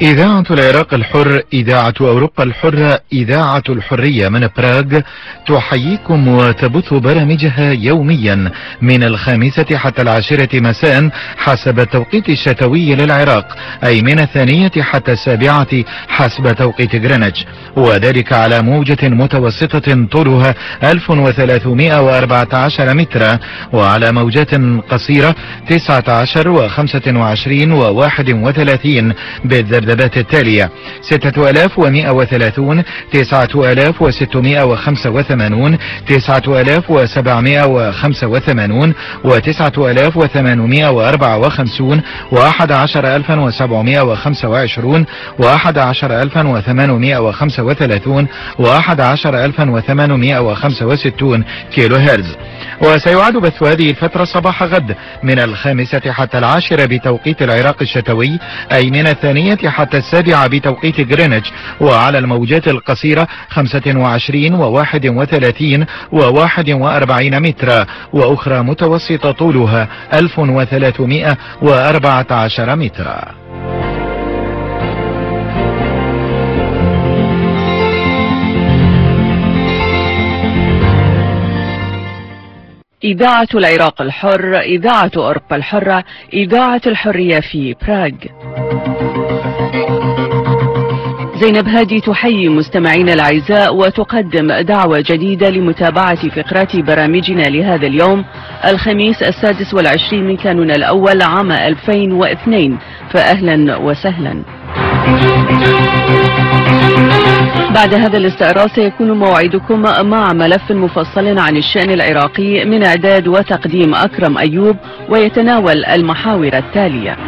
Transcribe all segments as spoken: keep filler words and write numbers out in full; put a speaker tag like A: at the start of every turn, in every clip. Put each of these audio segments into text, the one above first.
A: إذاعة العراق الحر، إذاعة أوروبا الحرة، إذاعة الحرية من براغ تحييكم وتبث برامجها يوميا من الخامسة حتى العاشرة مساء حسب التوقيت الشتوي للعراق، أي من الثانية حتى السابعة حسب توقيت غرينتش، وذلك على موجة متوسطة طولها ألف وثلاثمائة وأربعة عشر مترا، وعلى موجات قصيرة تسعة عشر وخمسة وعشرين وواحد وثلاثين بالذبذبات التالية: ستة آلاف ومائة وثلاثون، تسعة آلاف وستمائة وخمسة وثمانون، تسعة آلاف وسبعمائة وخمسة وثمانون، وتسعة آلاف وثمانمائة وأربعة وخمسون، وأحد عشر ألفا وسبعمائة وخمسة وعشرون، وأحد عشر ألفا وثمانمائة وخمسة وثلاثون، وأحد عشر ألفا وثمانمائة وخمسة وستون كيلو هرتز. وسيعاد بث هذه الفترة صباح غد من الخامسة حتى العاشرة بتوقيت العراق الشتوي، أي من الثانية حتى السابعة بتوقيت غرينتش، وعلى الموجات القصيرة خمسة وعشرين وواحد وثلاثين وواحد وأربعين مترا، وأخرى متوسطة طولها ألف وثلاثمائة وأربعة عشر مترا.
B: إذاعة العراق الحر، إذاعة أوروبا الحرة، إذاعة الحرية في براغ. زينب هادي تحيي مستمعينا الأعزاء وتقدم دعوة جديدة لمتابعة فقرات برامجنا لهذا اليوم الخميس السادس والعشرين من كانون الأول عام ألفين واثنين، فأهلا وسهلا. بعد هذا الاستعراض سيكون موعدكم مع ملف مفصل عن الشأن العراقي من إعداد وتقديم أكرم أيوب، ويتناول المحاور التالية: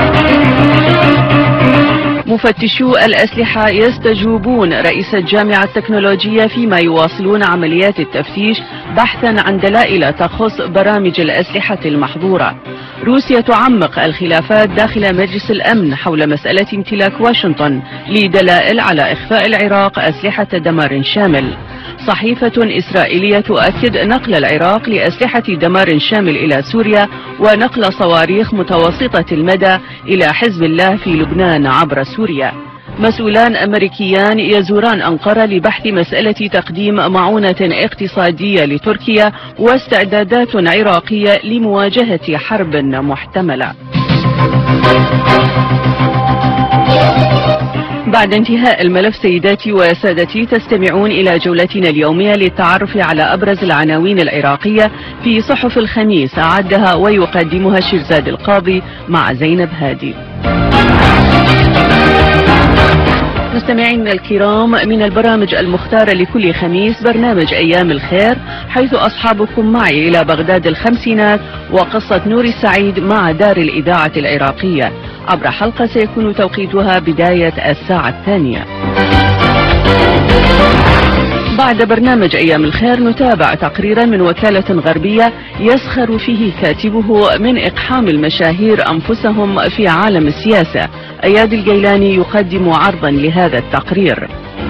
B: مفتشو الأسلحة يستجوبون رئيس الجامعة التكنولوجية فيما يواصلون عمليات التفتيش بحثا عن دلائل تخص برامج الأسلحة المحظورة. روسيا تعمق الخلافات داخل مجلس الأمن حول مسألة امتلاك واشنطن لدلائل على إخفاء العراق أسلحة دمار شامل. صحيفة إسرائيلية تؤكد نقل العراق لأسلحة دمار شامل إلى سوريا ونقل صواريخ متوسطة المدى إلى حزب الله في لبنان عبر سوريا. مسؤولان أمريكيان يزوران أنقرة لبحث مسألة تقديم معونة اقتصادية لتركيا واستعدادات عراقية لمواجهة حرب محتملة. بعد انتهاء الملف سيداتي وسادتي تستمعون إلى جولتنا اليومية للتعرف على أبرز العناوين العراقية في صحف الخميس، أعدها ويقدمها شيرزاد القاضي مع زينب هادي. مستمعينا الكرام، من البرامج المختارة لكل خميس برنامج أيام الخير، حيث أصحابكم معي إلى بغداد الخمسينات وقصة نور السعيد مع دار الإذاعة العراقية عبر حلقة سيكون توقيتها بداية الساعة الثانية. بعد برنامج أيام الخير نتابع تقريرا من وكالة غربية يسخر فيه كاتبه من إقحام المشاهير أنفسهم في عالم السياسة. أياد الجيلاني يقدم عرضا لهذا التقرير.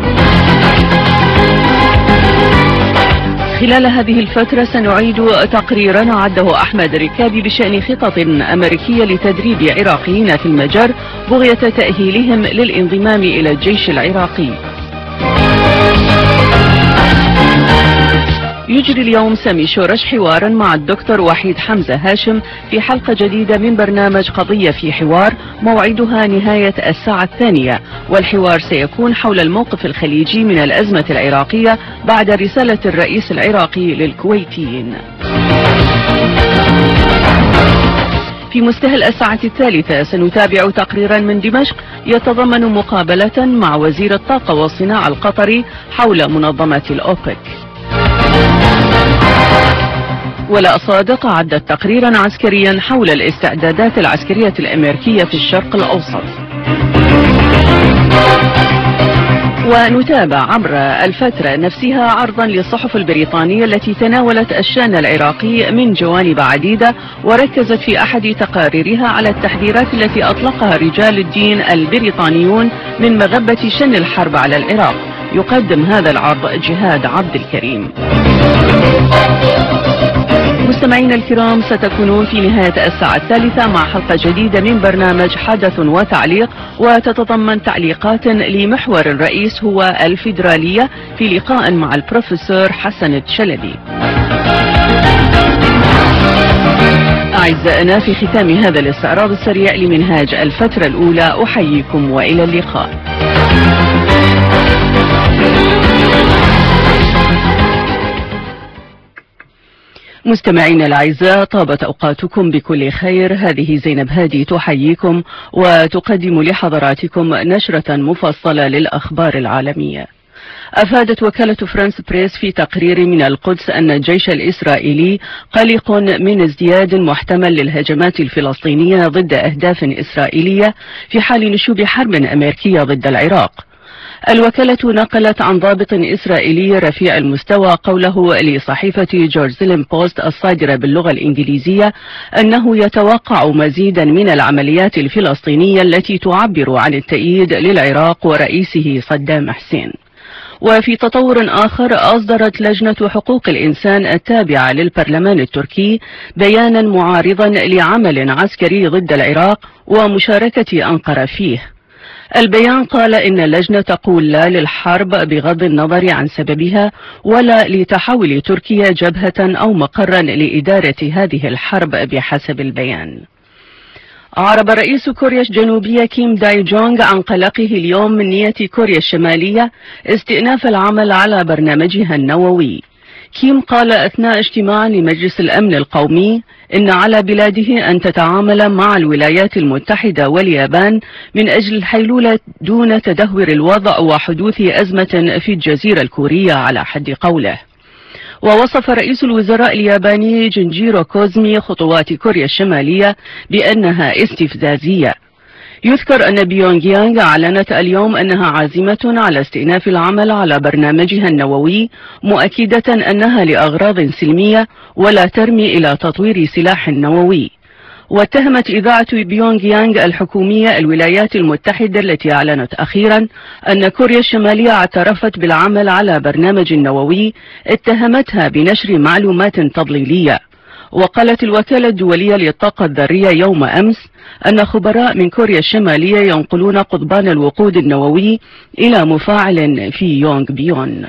B: خلال هذه الفترة سنعيد تقريرا عده أحمد ركابي بشأن خطط أمريكية لتدريب عراقيين في المجر بغية تأهيلهم للانضمام إلى الجيش العراقي. يجري اليوم سامي شورش حوارا مع الدكتور وحيد حمزة هاشم في حلقة جديدة من برنامج قضية في حوار، موعدها نهاية الساعة الثانية، والحوار سيكون حول الموقف الخليجي من الأزمة العراقية بعد رسالة الرئيس العراقي للكويتيين. في مستهل الساعة الثالثة سنتابع تقريرا من دمشق يتضمن مقابلة مع وزير الطاقة والصناعة القطري حول منظمة الأوبك. ولا صادق عدت تقريرا عسكريا حول الاستعدادات العسكرية الأمريكية في الشرق الأوسط. ونتابع عبر الفترة نفسها عرضا للصحف البريطانية التي تناولت الشأن العراقي من جوانب عديدة، وركزت في أحد تقاريرها على التحذيرات التي أطلقها رجال الدين البريطانيون من مغبة شن الحرب على العراق. يقدم هذا العرض جهاد عبد الكريم. مستمعينا الكرام، ستكونون في نهاية الساعة الثالثة مع حلقة جديدة من برنامج حدث وتعليق، وتتضمن تعليقات لمحور الرئيس هو الفيدرالية في لقاء مع البروفيسور حسن الشلبي. أعزائنا، في ختام هذا الاستعراض السريع لمنهاج الفترة الأولى أحييكم وإلى اللقاء. مستمعينا الأعزاء، طابت أوقاتكم بكل خير. هذه زينب هادي تحييكم وتقدم لحضراتكم نشرة مفصلة للأخبار العالمية. أفادت وكالة فرانس بريس في تقرير من القدس أن الجيش الإسرائيلي قلق من ازدياد محتمل للهجمات الفلسطينية ضد أهداف إسرائيلية في حال نشوب حرب أمريكية ضد العراق. الوكالة نقلت عن ضابط إسرائيلي رفيع المستوى قوله لصحيفة جورزيلين بوست الصادرة باللغة الإنجليزية أنه يتوقع مزيدا من العمليات الفلسطينية التي تعبر عن التأييد للعراق ورئيسه صدام حسين. وفي تطور آخر، أصدرت لجنة حقوق الإنسان التابعة للبرلمان التركي بيانا معارضا لعمل عسكري ضد العراق ومشاركة أنقرة فيه. البيان قال إن اللجنة تقول لا للحرب بغض النظر عن سببها، ولا لتحول تركيا جبهة أو مقرا لإدارة هذه الحرب بحسب البيان. أعرب رئيس كوريا الجنوبية كيم داي جونغ عن قلقه اليوم من نية كوريا الشمالية استئناف العمل على برنامجها النووي. كيم قال أثناء اجتماع لمجلس الأمن القومي إن على بلاده أن تتعامل مع الولايات المتحدة واليابان من أجل الحيلولة دون تدهور الوضع وحدوث أزمة في الجزيرة الكورية على حد قوله. ووصف رئيس الوزراء الياباني جنجيرو كوزمي خطوات كوريا الشمالية بأنها استفزازية. يذكر أن بيونغ يانغ أعلنت اليوم أنها عازمة على استئناف العمل على برنامجها النووي، مؤكدة أنها لأغراض سلمية ولا ترمي إلى تطوير سلاح نووي. واتهمت إذاعة بيونغ يانغ الحكومية الولايات المتحدة التي أعلنت أخيرا أن كوريا الشمالية اعترفت بالعمل على برنامج نووي، اتهمتها بنشر معلومات تضليلية. وقالت الوكالة الدولية للطاقة الذرية يوم أمس أن خبراء من كوريا الشمالية ينقلون قضبان الوقود النووي إلى مفاعل في يونغ بيون.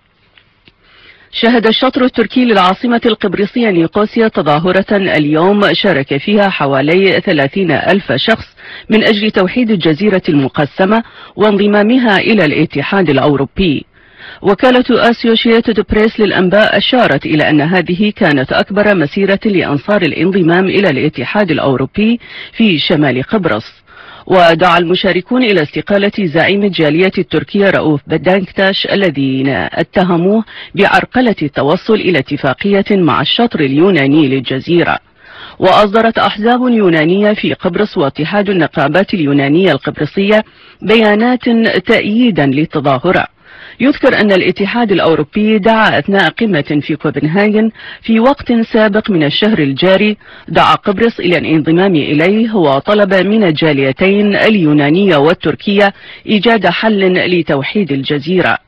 B: شهد الشطر التركي للعاصمة القبرصية نيقوسيا تظاهرة اليوم شارك فيها حوالي ثلاثين ألف شخص من أجل توحيد الجزيرة المقسمة وانضمامها إلى الاتحاد الأوروبي. وكالة أسوشيتد بريس للأنباء أشارت إلى أن هذه كانت أكبر مسيرة لأنصار الانضمام إلى الاتحاد الأوروبي في شمال قبرص. ودعا المشاركون إلى استقالة زعيم الجالية التركية رؤوف بدانكتاش الذين اتهموه بعرقلة التوصل إلى اتفاقية مع الشطر اليوناني للجزيرة. وأصدرت أحزاب يونانية في قبرص واتحاد النقابات اليونانية القبرصية بيانات تأييدا للتظاهرة. يذكر أن الاتحاد الأوروبي دعا أثناء قمة في كوبنهاجن في وقت سابق من الشهر الجاري دعا قبرص إلى الانضمام إليه، وطلب من الجاليتين اليونانية والتركية إيجاد حل لتوحيد الجزيرة.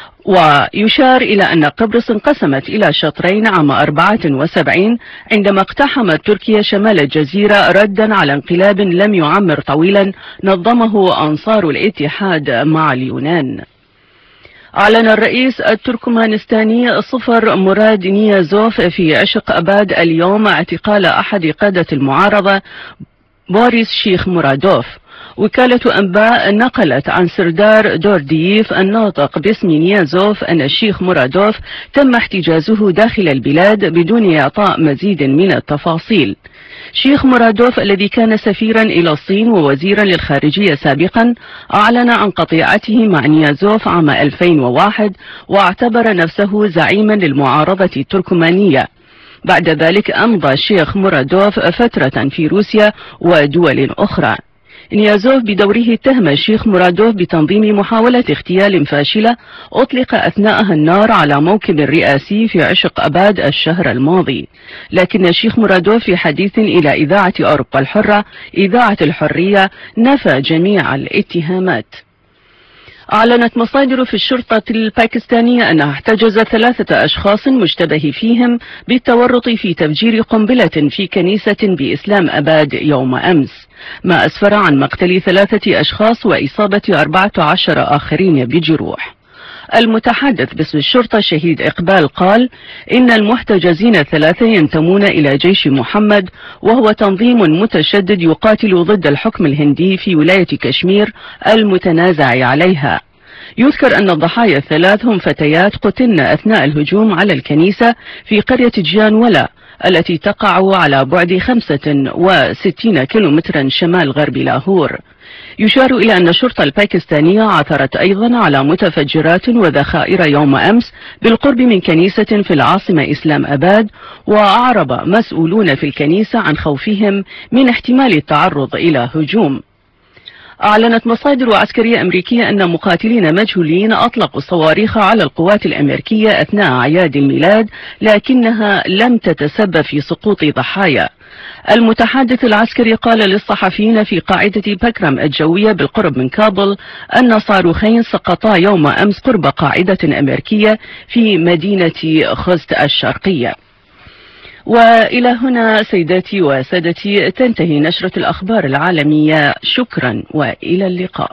B: ويشار إلى أن قبرص انقسمت إلى شطرين عام أربعة وسبعين عندما اقتحمت تركيا شمال الجزيرة ردا على انقلاب لم يعمر طويلا نظمه أنصار الاتحاد مع اليونان. أعلن الرئيس التركمانستاني صفر مراد نيازوف في عشق أباد اليوم اعتقال أحد قادة المعارضة بوريس شيخ مرادوف. وكالة أنباء نقلت عن سردار دوردييف الناطق باسم نيازوف أن الشيخ مرادوف تم احتجازه داخل البلاد بدون إعطاء مزيد من التفاصيل. شيخ مرادوف الذي كان سفيرا إلى الصين ووزيرا للخارجية سابقا أعلن عن قطيعته مع نيازوف عام ألفين وواحد واعتبر نفسه زعيما للمعارضة التركمانية. بعد ذلك أمضى الشيخ مرادوف فترة في روسيا ودول أخرى. نيازوف بدوره اتهم الشيخ مرادوف بتنظيم محاولة اغتيال فاشلة أطلق أثناءها النار على موكب رئاسي في عشق أباد الشهر الماضي. لكن الشيخ مرادوف في حديث إلى إذاعة أوروبا الحرة إذاعة الحرية نفى جميع الاتهامات. أعلنت مصادر في الشرطة الباكستانية أنها احتجزت ثلاثة أشخاص مشتبه فيهم بالتورط في تفجير قنبلة في كنيسة بإسلام أباد يوم أمس، ما أسفر عن مقتل ثلاثة أشخاص وإصابة أربعة عشر آخرين بجروح. المتحدث باسم الشرطة شهيد إقبال قال إن المحتجزين الثلاثة ينتمون إلى جيش محمد، وهو تنظيم متشدد يقاتل ضد الحكم الهندي في ولاية كشمير المتنازع عليها. يذكر أن الضحايا الثلاث هم فتيات قتلن أثناء الهجوم على الكنيسة في قرية جانولا التي تقع على بعد خمسة وستين كيلومترا شمال غرب لاهور. يشار إلى أن الشرطة الباكستانية عثرت أيضا على متفجرات وذخائر يوم أمس بالقرب من كنيسة في العاصمة إسلام أباد، وأعرب مسؤولون في الكنيسة عن خوفهم من احتمال التعرض إلى هجوم. أعلنت مصادر عسكرية أمريكية أن مقاتلين مجهولين أطلقوا الصواريخ على القوات الأمريكية أثناء أعياد الميلاد، لكنها لم تتسبب في سقوط ضحايا. المتحدث العسكري قال للصحفيين في قاعدة بكرم الجوية بالقرب من كابل أن صاروخين سقطا يوم أمس قرب قاعدة أمريكية في مدينة خوست الشرقية. وإلى هنا سيداتي وسادتي تنتهي نشرة الأخبار العالمية. شكرا وإلى اللقاء.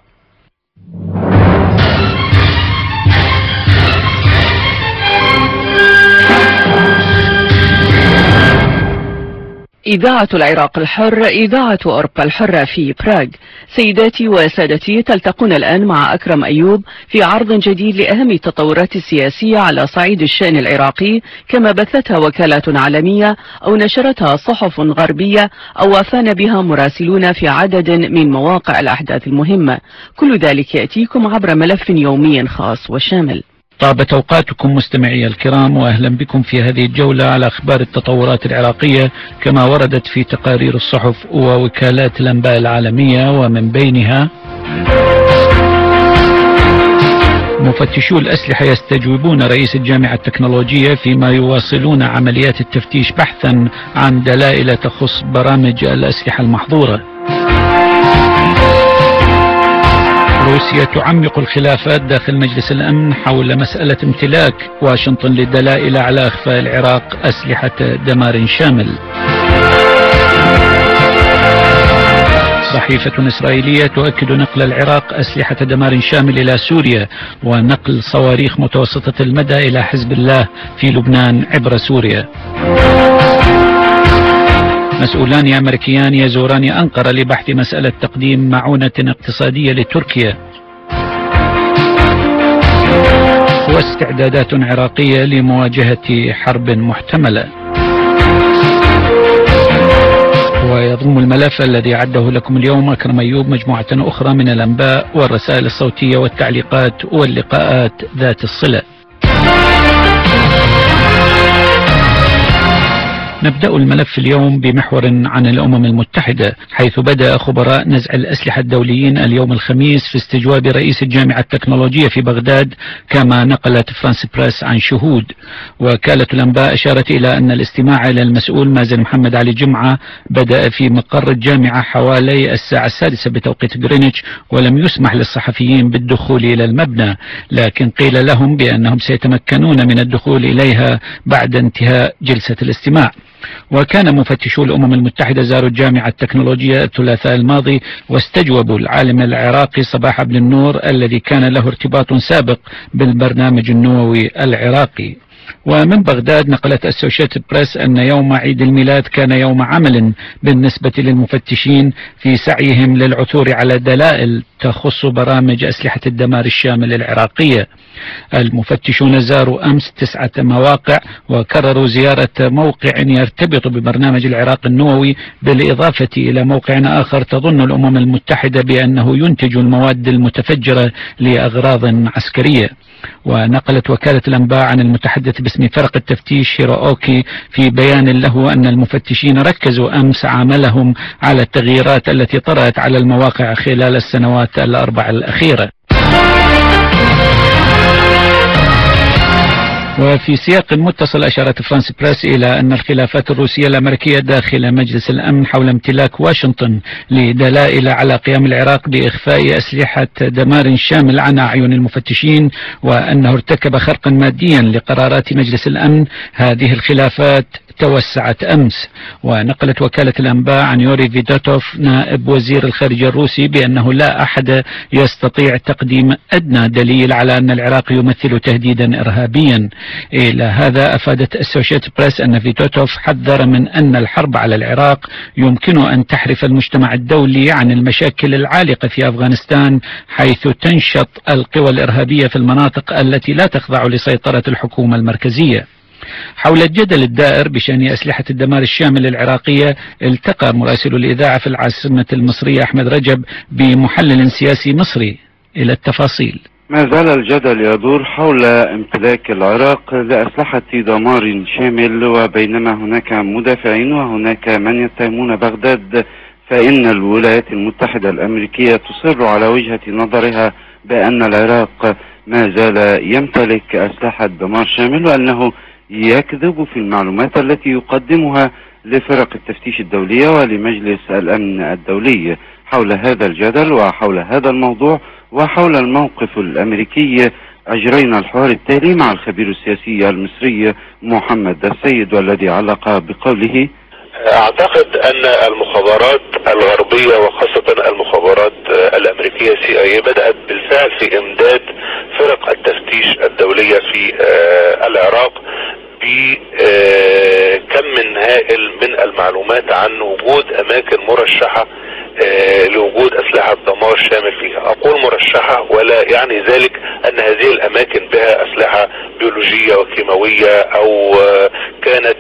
B: إذاعة العراق الحر، إذاعة أوروبا الحرة في براغ. سيداتي وسادتي، تلتقون الآن مع أكرم أيوب في عرض جديد لأهم التطورات السياسية على صعيد الشأن العراقي، كما بثتها وكالات عالمية أو نشرتها صحف غربية أو وافانا بها مراسلون في عدد من مواقع الأحداث المهمة. كل ذلك يأتيكم عبر ملف يومي خاص وشامل.
C: طابت أوقاتكم مستمعي الكرام، وأهلا بكم في هذه الجولة على أخبار التطورات العراقية كما وردت في تقارير الصحف ووكالات الأنباء العالمية، ومن بينها: مفتشو الأسلحة يستجوبون رئيس الجامعة التكنولوجية فيما يواصلون عمليات التفتيش بحثا عن دلائل تخص برامج الأسلحة المحظورة. روسيا تعمق الخلافات داخل مجلس الأمن حول مسألة امتلاك واشنطن للدلائل على إخفاء العراق أسلحة دمار شامل. صحيفة إسرائيلية تؤكد نقل العراق أسلحة دمار شامل إلى سوريا، ونقل صواريخ متوسطة المدى إلى حزب الله في لبنان عبر سوريا. مسؤولان أمريكيان يزوران أنقرة لبحث مسألة تقديم معونة اقتصادية لتركيا. واستعدادات عراقية لمواجهة حرب محتملة. ويضم الملف الذي عده لكم اليوم أكرم أيوب مجموعة أخرى من الأنباء والرسائل الصوتية والتعليقات واللقاءات ذات الصلة. نبدأ الملف اليوم بمحور عن الأمم المتحدة، حيث بدأ خبراء نزع الأسلحة الدوليين اليوم الخميس في استجواب رئيس الجامعة التكنولوجية في بغداد، كما نقلت فرانس بريس عن شهود. وكالة الأنباء أشارت إلى أن الاستماع إلى المسؤول مازن محمد علي جمعة بدأ في مقر الجامعة حوالي الساعة السادسة بتوقيت غرينتش، ولم يسمح للصحفيين بالدخول إلى المبنى، لكن قيل لهم بأنهم سيتمكنون من الدخول إليها بعد انتهاء جلسة الاستماع. وكان مفتشو الأمم المتحدة زاروا الجامعة التكنولوجية الثلاثاء الماضي واستجوبوا العالم العراقي صباح بن النور الذي كان له ارتباط سابق بالبرنامج النووي العراقي. ومن بغداد نقلت السوشيتد بريس أن يوم عيد الميلاد كان يوم عمل بالنسبة للمفتشين في سعيهم للعثور على دلائل تخص برامج أسلحة الدمار الشامل العراقية. المفتشون زاروا أمس تسعة مواقع وكرروا زيارة موقع يرتبط ببرنامج العراق النووي، بالإضافة إلى موقع آخر تظن الأمم المتحدة بأنه ينتج المواد المتفجرة لأغراض عسكرية. ونقلت وكالة الأنباء عن المتحدث باسم فرق التفتيش هيروأوكي في بيان له أن المفتشين ركزوا أمس عملهم على التغييرات التي طرأت على المواقع خلال السنوات الأربع الأخيرة. وفي سياق متصل أشارت فرانس بريس إلى أن الخلافات الروسية الأمريكية داخل مجلس الأمن حول امتلاك واشنطن لدلائل على قيام العراق بإخفاء أسلحة دمار شامل عن أعين المفتشين، وأنه ارتكب خرقا ماديا لقرارات مجلس الأمن. هذه الخلافات توسعت أمس، ونقلت وكالة الأنباء عن يوري فيدوتوف نائب وزير الخارجية الروسي بأنه لا أحد يستطيع تقديم أدنى دليل على أن العراق يمثل تهديدا إرهابيا. إلى هذا أفادت السوشيالست بريس أن فيدوتوف حذر من أن الحرب على العراق يمكن أن تحرف المجتمع الدولي عن المشاكل العالقة في أفغانستان، حيث تنشط القوى الإرهابية في المناطق التي لا تخضع لسيطرة الحكومة المركزية. حول الجدل الدائر بشأن أسلحة الدمار الشامل العراقية، التقى مراسل الإذاعة في العاصمة المصرية أحمد رجب بمحلل سياسي مصري. إلى التفاصيل.
D: ما زال الجدل يدور حول امتلاك العراق لأسلحة دمار شامل، وبينما هناك مدافعين وهناك من يتهمون بغداد، فإن الولايات المتحدة الأمريكية تصر على وجهة نظرها بأن العراق ما زال يمتلك أسلحة دمار شامل، وأنه يكذب في المعلومات التي يقدمها لفرق التفتيش الدولية ولمجلس الأمن الدولي. حول هذا الجدل وحول هذا الموضوع وحول الموقف الأمريكي أجرينا الحوار التالي مع الخبير السياسي المصري محمد السيد، والذي علق بقوله:
E: أعتقد أن المخابرات الغربية وخاصة المخابرات الأمريكية سي اي بدأت بالفعل في إمداد فرق التفتيش الدولية في العراق بكم من هائل من المعلومات عن وجود أماكن مرشحة لوجود أسلحة دمار شامل فيها. أقول مرشحة ولا يعني ذلك أن هذه الأماكن بها أسلحة بيولوجية وكيماوية أو كانت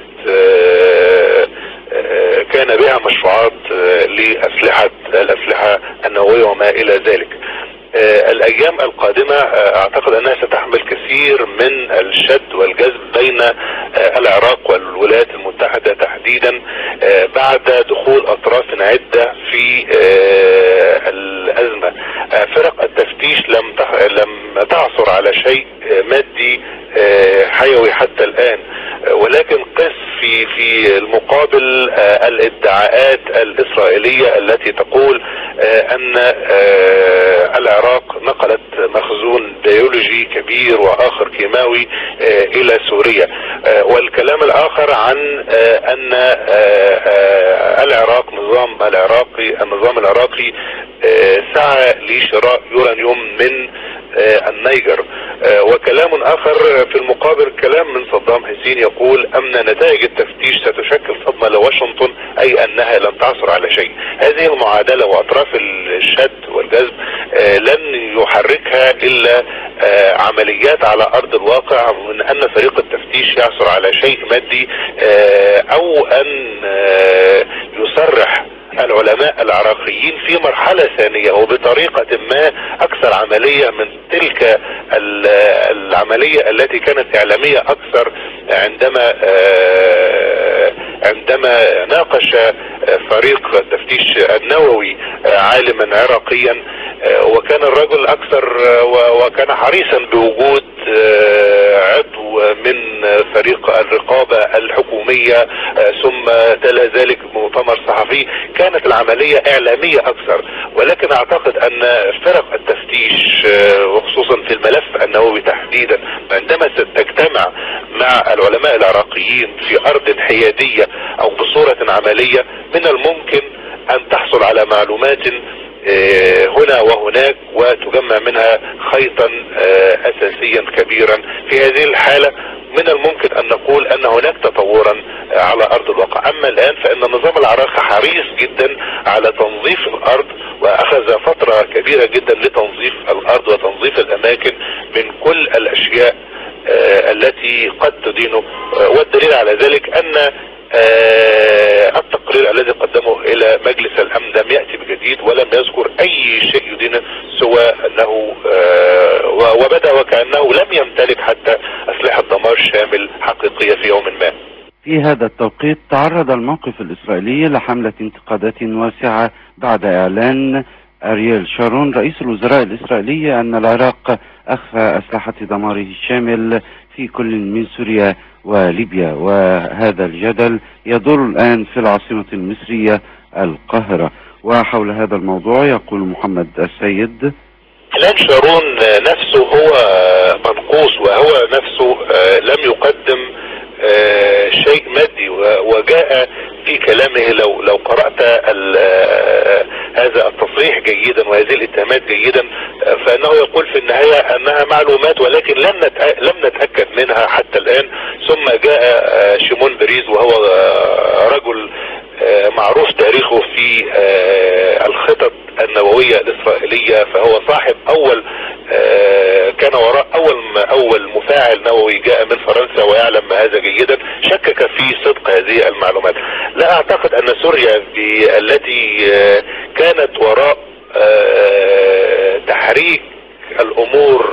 E: كان بها مشروعات لأسلحة الأسلحة النووية وما إلى ذلك. الأيام القادمة أعتقد أنها ستحمل كثير من الشد والجذب بين العراق والولايات المتحدة تحديدا بعد دخول أطراف عدة في الأزمة. فرق التفتيش لم لم تعثر على شيء مادي حيوي حتى الآن، ولكن قس في في المقابل الادعاءات الإسرائيلية التي تقول أن العراق نقلت مخزون بيولوجي كبير وآخر كيماوي إلى سوريا، والكلام الآخر عن أن العراق نظام العراقي النظام العراقي سعى لشراء يورانيوم من النيجر، وكلام آخر في المقابل كلام من صدام حسين يقول أن نتائج التفتيش ستشكل صدمة لواشنطن، أي أنها لن تعثر على شيء. هذه المعادلة وأطراف الشد والجذب لن يحركها إلا عمليات على أرض الواقع، من أن فريق التفتيش يعثر على شيء مادي أو أن يصرح العلماء العراقيين في مرحلة ثانية وبطريقة ما أكثر عملية من تلك العملية التي كانت إعلامية أكثر عندما عندما ناقش فريق التفتيش النووي عالما عراقيا، وكان الرجل أكثر وكان حريصا بوجود عضو من فريق الرقابة الحكومية، ثم تلا ذلك مؤتمر صحفي. كانت العملية إعلامية أكثر، ولكن أعتقد أن فرق التفتيش وخصوصا في الملف النووي تحديدا عندما ستجتمع مع العلماء العراقيين في أرض حيادية أو بصورة عملية، من الممكن أن تحصل على معلومات هنا وهناك وتجمع منها خيطا أساسيا كبيرا. في هذه الحالة من الممكن أن نقول أن هناك تطورا على أرض الواقع. أما الآن فإن النظام العراقي حريص جدا على تنظيف الأرض، وأخذ فترة كبيرة جدا لتنظيف الأرض وتنظيف الأماكن من كل الأشياء التي قد تدينه، والدليل على ذلك أن التقرير الذي قدمه إلى مجلس الأمن لم يأتي بجديد ولم يذكر أي شيء يدينه سوى أنه وبدأ وكأنه لم يمتلك حتى أسلحة دمار شامل حقيقية في يوم ما.
D: في هذا التوقيت تعرض الموقف الإسرائيلي لحملة انتقادات واسعة بعد إعلان أرييل شارون رئيس الوزراء الإسرائيلي أن العراق أخفى أسلحة دماره الشامل في كل من سوريا وليبيا. وهذا الجدل يدور الآن في العاصمة المصرية القاهرة. وحول هذا الموضوع يقول محمد السيد:
E: إعلان شارون نفسه هو منقوص، وهو نفسه لم يقدم شيء مادي، وجاء في كلامه لو لو قرأت هذا التصريح جيدا وهذه الاتهامات جيدا، فانه يقول في النهاية انها معلومات ولكن لم لم نتأكد منها حتى الآن. ثم جاء شيمون بريز وهو رجل معروف تاريخه في الخطط النووية الإسرائيلية، فهو صاحب أول كان وراء أول أول مفاعل نووي جاء من فرنسا ويعلم هذا جيدا، شكك في صدق هذه المعلومات. لا أعتقد أن سوريا التي كانت وراء تحريك الأمور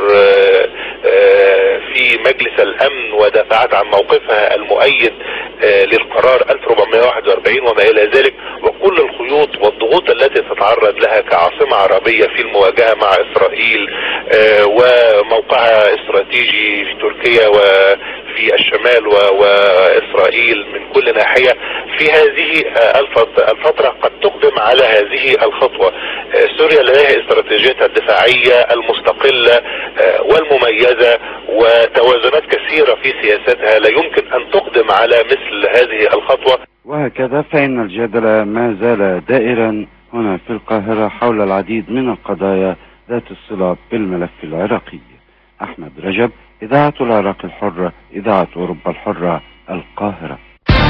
E: في مجلس الأمن ودافعت عن موقفها المؤيد للقرار ألف وأربعمائة وواحد وأربعين وما إلى ذلك، وكل الخيوط والضغوط التي تتعرض لها كعاصمة عربية في المواجهة مع إسرائيل وموقعها استراتيجي في تركيا وفي الشمال وإسرائيل من كل ناحية في هذه الفترة قد تقدم على هذه الخطوة. سوريا لديها استراتيجيتها الدفاعية المستقلة والمميزة وتوازنات كثيرة في سياستها، لا يمكن أن تقدم على مثل هذه الخطوة.
D: وهكذا فإن الجدل ما زال دائرا هنا في القاهرة حول العديد من القضايا ذات الصلة بالملف العراقي. أحمد رجب، إذاعة العراق الحرة، إذاعة أوروبا الحرة، القاهرة.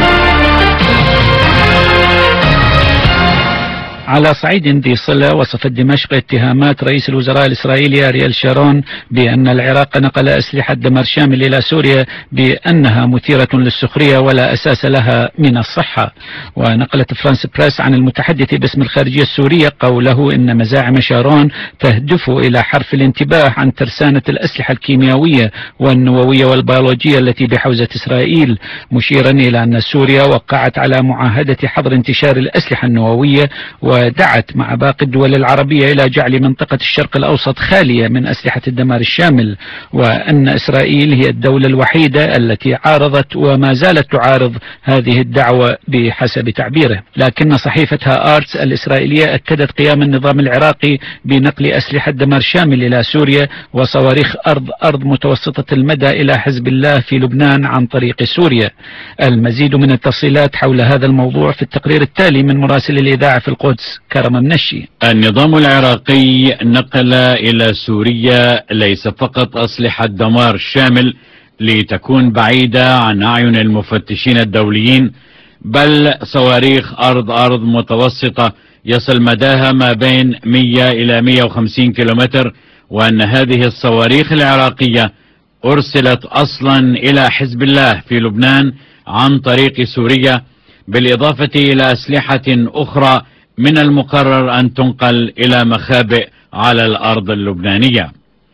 C: على صعيد ذي صلة، وصفت دمشق اتهامات رئيس الوزراء الإسرائيلي أرييل شارون بأن العراق نقل أسلحة دمار شامل إلى سوريا بأنها مثيرة للسخرية ولا أساس لها من الصحة. ونقلت فرانس بريس عن المتحدث باسم الخارجية السورية قوله إن مزاعم شارون تهدف إلى حرف الانتباه عن ترسانة الأسلحة الكيميائية والنووية والبيولوجية التي بحوزة إسرائيل، مشيرا إلى أن سوريا وقعت على معاهدة حظر انتشار الأسلحة النووية، ودعت مع باقي الدول العربية إلى جعل منطقة الشرق الأوسط خالية من أسلحة الدمار الشامل، وأن إسرائيل هي الدولة الوحيدة التي عارضت وما زالت تعارض هذه الدعوة بحسب تعبيره. لكن صحيفتها آرتس الإسرائيلية أكدت قيام النظام العراقي بنقل أسلحة دمار شامل إلى سوريا وصواريخ أرض أرض متوسطة المدى إلى حزب الله في لبنان عن طريق سوريا. المزيد من التفصيلات حول هذا الموضوع في التقرير التالي من مراسل الإذاعة في القدس كرم منشي.
F: النظام العراقي نقل إلى سوريا ليس فقط أسلحة دمار شامل لتكون بعيدة عن أعين المفتشين الدوليين، بل صواريخ أرض أرض متوسطة يصل مداها ما بين مئة إلى مئة وخمسين كيلومتر، وأن هذه الصواريخ العراقية أرسلت أصلا إلى حزب الله في لبنان عن طريق سوريا، بالإضافة إلى أسلحة أخرى من المقرر أن تنقل إلى مخابئ على الأرض اللبنانية.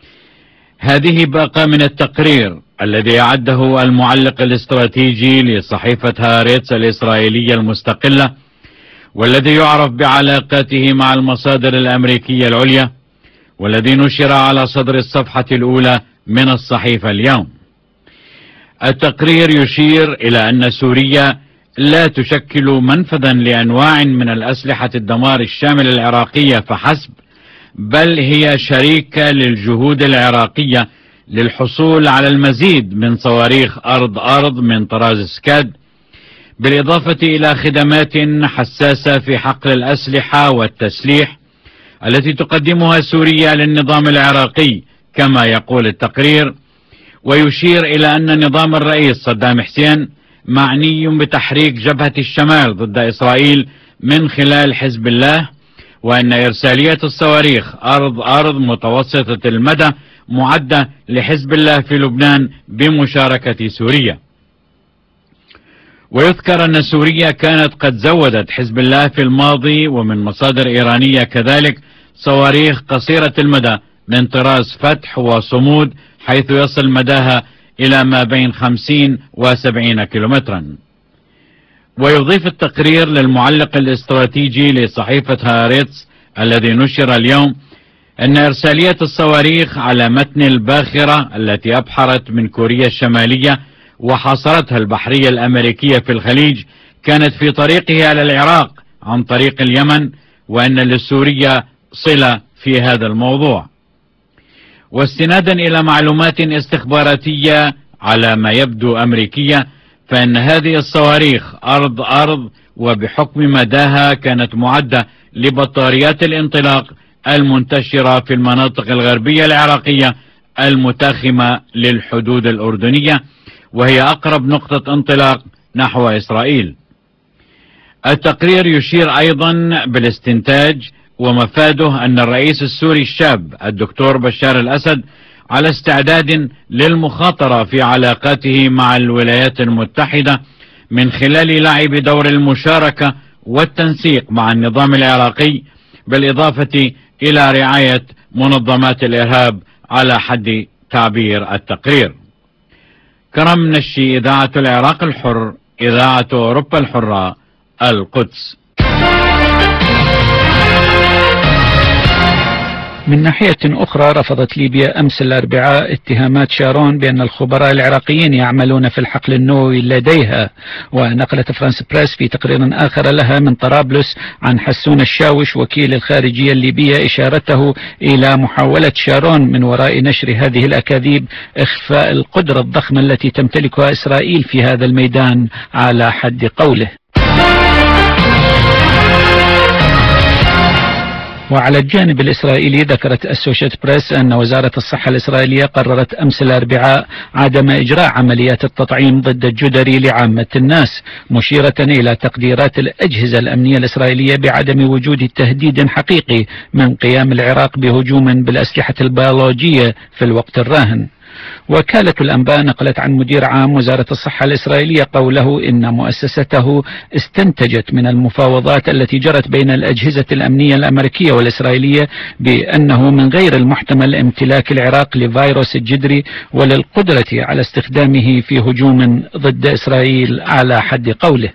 F: هذه باقة من التقرير الذي أعده المعلق الاستراتيجي لصحيفة هاريتس الإسرائيلية المستقلة، والذي يعرف بعلاقاته مع المصادر الأمريكية العليا، والذي نشر على صدر الصفحة الأولى من الصحيفة اليوم. التقرير يشير إلى أن سوريا لا تشكل منفذا لأنواع من الأسلحة الدمار الشامل العراقية فحسب، بل هي شريكة للجهود العراقية للحصول على المزيد من صواريخ أرض أرض من طراز سكاد، بالإضافة إلى خدمات حساسة في حقل الأسلحة والتسليح التي تقدمها سوريا للنظام العراقي كما يقول التقرير. ويشير إلى أن نظام الرئيس صدام حسين معني بتحريك جبهة الشمال ضد إسرائيل من خلال حزب الله، وأن إرسالية الصواريخ أرض أرض متوسطة المدى معدة لحزب الله في لبنان بمشاركة سوريا. ويذكر أن سوريا كانت قد زودت حزب الله في الماضي ومن مصادر إيرانية كذلك صواريخ قصيرة المدى من طراز فتح وصمود، حيث يصل مداها إلى ما بين خمسين وسبعين كيلومترا. ويضيف التقرير للمعلق الاستراتيجي لصحيفة هاريتس الذي نشر اليوم أن إرسالية الصواريخ على متن الباخرة التي أبحرت من كوريا الشمالية وحاصرتها البحرية الأمريكية في الخليج كانت في طريقه على العراق عن طريق اليمن، وأن لسوريا صلة في هذا الموضوع. واستنادا إلى معلومات استخباراتية على ما يبدو أمريكية، فإن هذه الصواريخ أرض أرض، وبحكم مداها كانت معدة لبطاريات الانطلاق المنتشرة في المناطق الغربية العراقية المتاخمة للحدود الأردنية، وهي أقرب نقطة انطلاق نحو إسرائيل. التقرير يشير أيضا بالاستنتاج ومفاده أن الرئيس السوري الشاب الدكتور بشار الأسد على استعداد للمخاطرة في علاقاته مع الولايات المتحدة من خلال لعب دور المشاركة والتنسيق مع النظام العراقي، بالإضافة إلى رعاية منظمات الإرهاب على حد تعبير التقرير. كرم نشي، إذاعة العراق الحر، إذاعة أوروبا الحرة، القدس.
C: من ناحية أخرى، رفضت ليبيا أمس الأربعاء اتهامات شارون بأن الخبراء العراقيين يعملون في الحقل النووي لديها. ونقلت فرانس بريس في تقرير آخر لها من طرابلس عن حسون الشاوش وكيل الخارجية الليبية إشارته إلى محاولة شارون من وراء نشر هذه الأكاذيب إخفاء القدرة الضخمة التي تمتلكها إسرائيل في هذا الميدان على حد قوله. وعلى الجانب الإسرائيلي، ذكرت أسوشيت بريس أن وزارة الصحة الإسرائيلية قررت أمس الأربعاء عدم إجراء عمليات التطعيم ضد الجدري لعامة الناس، مشيرة إلى تقديرات الأجهزة الأمنية الإسرائيلية بعدم وجود تهديد حقيقي من قيام العراق بهجوم بالأسلحة البيولوجية في الوقت الراهن. وكالة الأنباء نقلت عن مدير عام وزارة الصحة الإسرائيلية قوله إن مؤسسته استنتجت من المفاوضات التي جرت بين الأجهزة الأمنية الأمريكية والإسرائيلية بأنه من غير المحتمل امتلاك العراق لفيروس الجدري وللقدرة على استخدامه في هجوم ضد إسرائيل على حد قوله.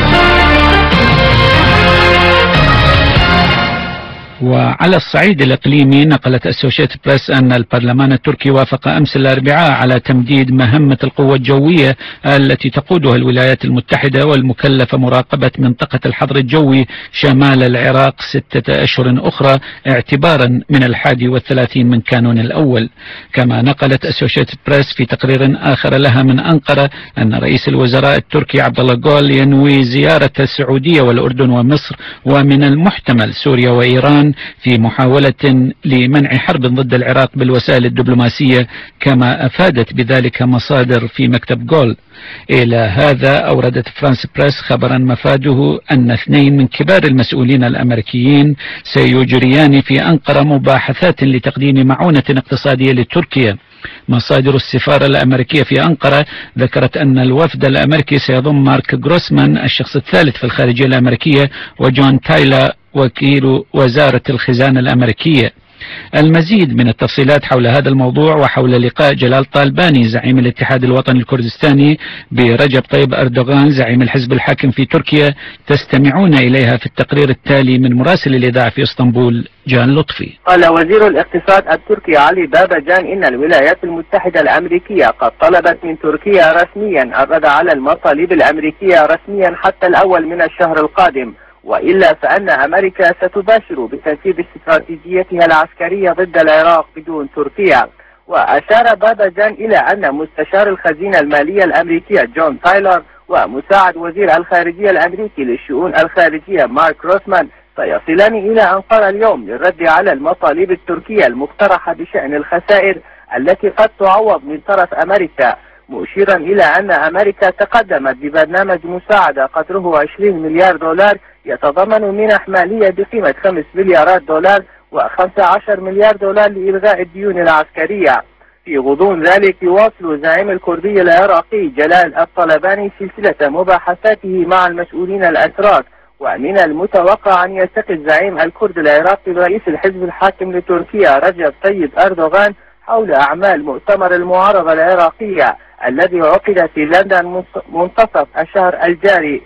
C: وعلى الصعيد الإقليمي، نقلت أسوشيت بريس أن البرلمان التركي وافق أمس الأربعاء على تمديد مهمة القوة الجوية التي تقودها الولايات المتحدة والمكلفة مراقبة منطقة الحظر الجوي شمال العراق ستة أشهر أخرى اعتبارا من الحادي والثلاثين من كانون الأول. كما نقلت أسوشيت بريس في تقرير آخر لها من أنقرة أن رئيس الوزراء التركي عبد الله جول ينوي زيارة السعودية والأردن ومصر ومن المحتمل سوريا وإيران في محاولة لمنع حرب ضد العراق بالوسائل الدبلوماسية، كما أفادت بذلك مصادر في مكتب جول. إلى هذا أوردت فرانس بريس خبرا مفاده أن اثنين من كبار المسؤولين الأمريكيين سيجريان في أنقرة مباحثات لتقديم معونة اقتصادية لتركيا. مصادر السفارة الأمريكية في أنقرة ذكرت أن الوفد الأمريكي سيضم مارك جروسمان الشخص الثالث في الخارجية الأمريكية وجون تايلر وكيل وزارة الخزانة الأمريكية. المزيد من التفصيلات حول هذا الموضوع وحول لقاء جلال طالباني زعيم الاتحاد الوطني الكردستاني برجب طيب أردوغان زعيم الحزب الحاكم في تركيا تستمعون إليها في التقرير التالي من مراسل الإذاعة في اسطنبول جان لطفي.
G: قال وزير الاقتصاد التركي علي باباجان إن الولايات المتحدة الأمريكية قد طلبت من تركيا رسميا الرد على المطالب الأمريكية رسميا حتى الأول من الشهر القادم، وإلا فأن أمريكا ستباشر بتنفيذ استراتيجيتها العسكرية ضد العراق بدون تركيا. وأشار باباجان إلى أن مستشار الخزينة المالية الأمريكية جون تايلر ومساعد وزير الخارجية الأمريكي للشؤون الخارجية مارك روسمان سيصلان إلى أنقرة اليوم للرد على المطالب التركية المقترحة بشأن الخسائر التي قد تعوض من طرف أمريكا، مشيرا إلى أن أمريكا تقدمت ببرنامج مساعدة قدره عشرين مليار دولار يتضمن منح مالية بقيمة خمس مليارات دولار وخمسة عشر مليار دولار لإلغاء الديون العسكرية. في غضون ذلك يواصل زعيم الكردي العراقي جلال الطلباني سلسلة مباحثاته مع المسؤولين الأتراك، ومن المتوقع أن يلتقي الزعيم الكرد العراقي برئيس الحزب الحاكم لتركيا رجب طيب أردوغان حول أعمال مؤتمر المعارضة العراقية الذي عقد في لندن منتصف الشهر الجاري.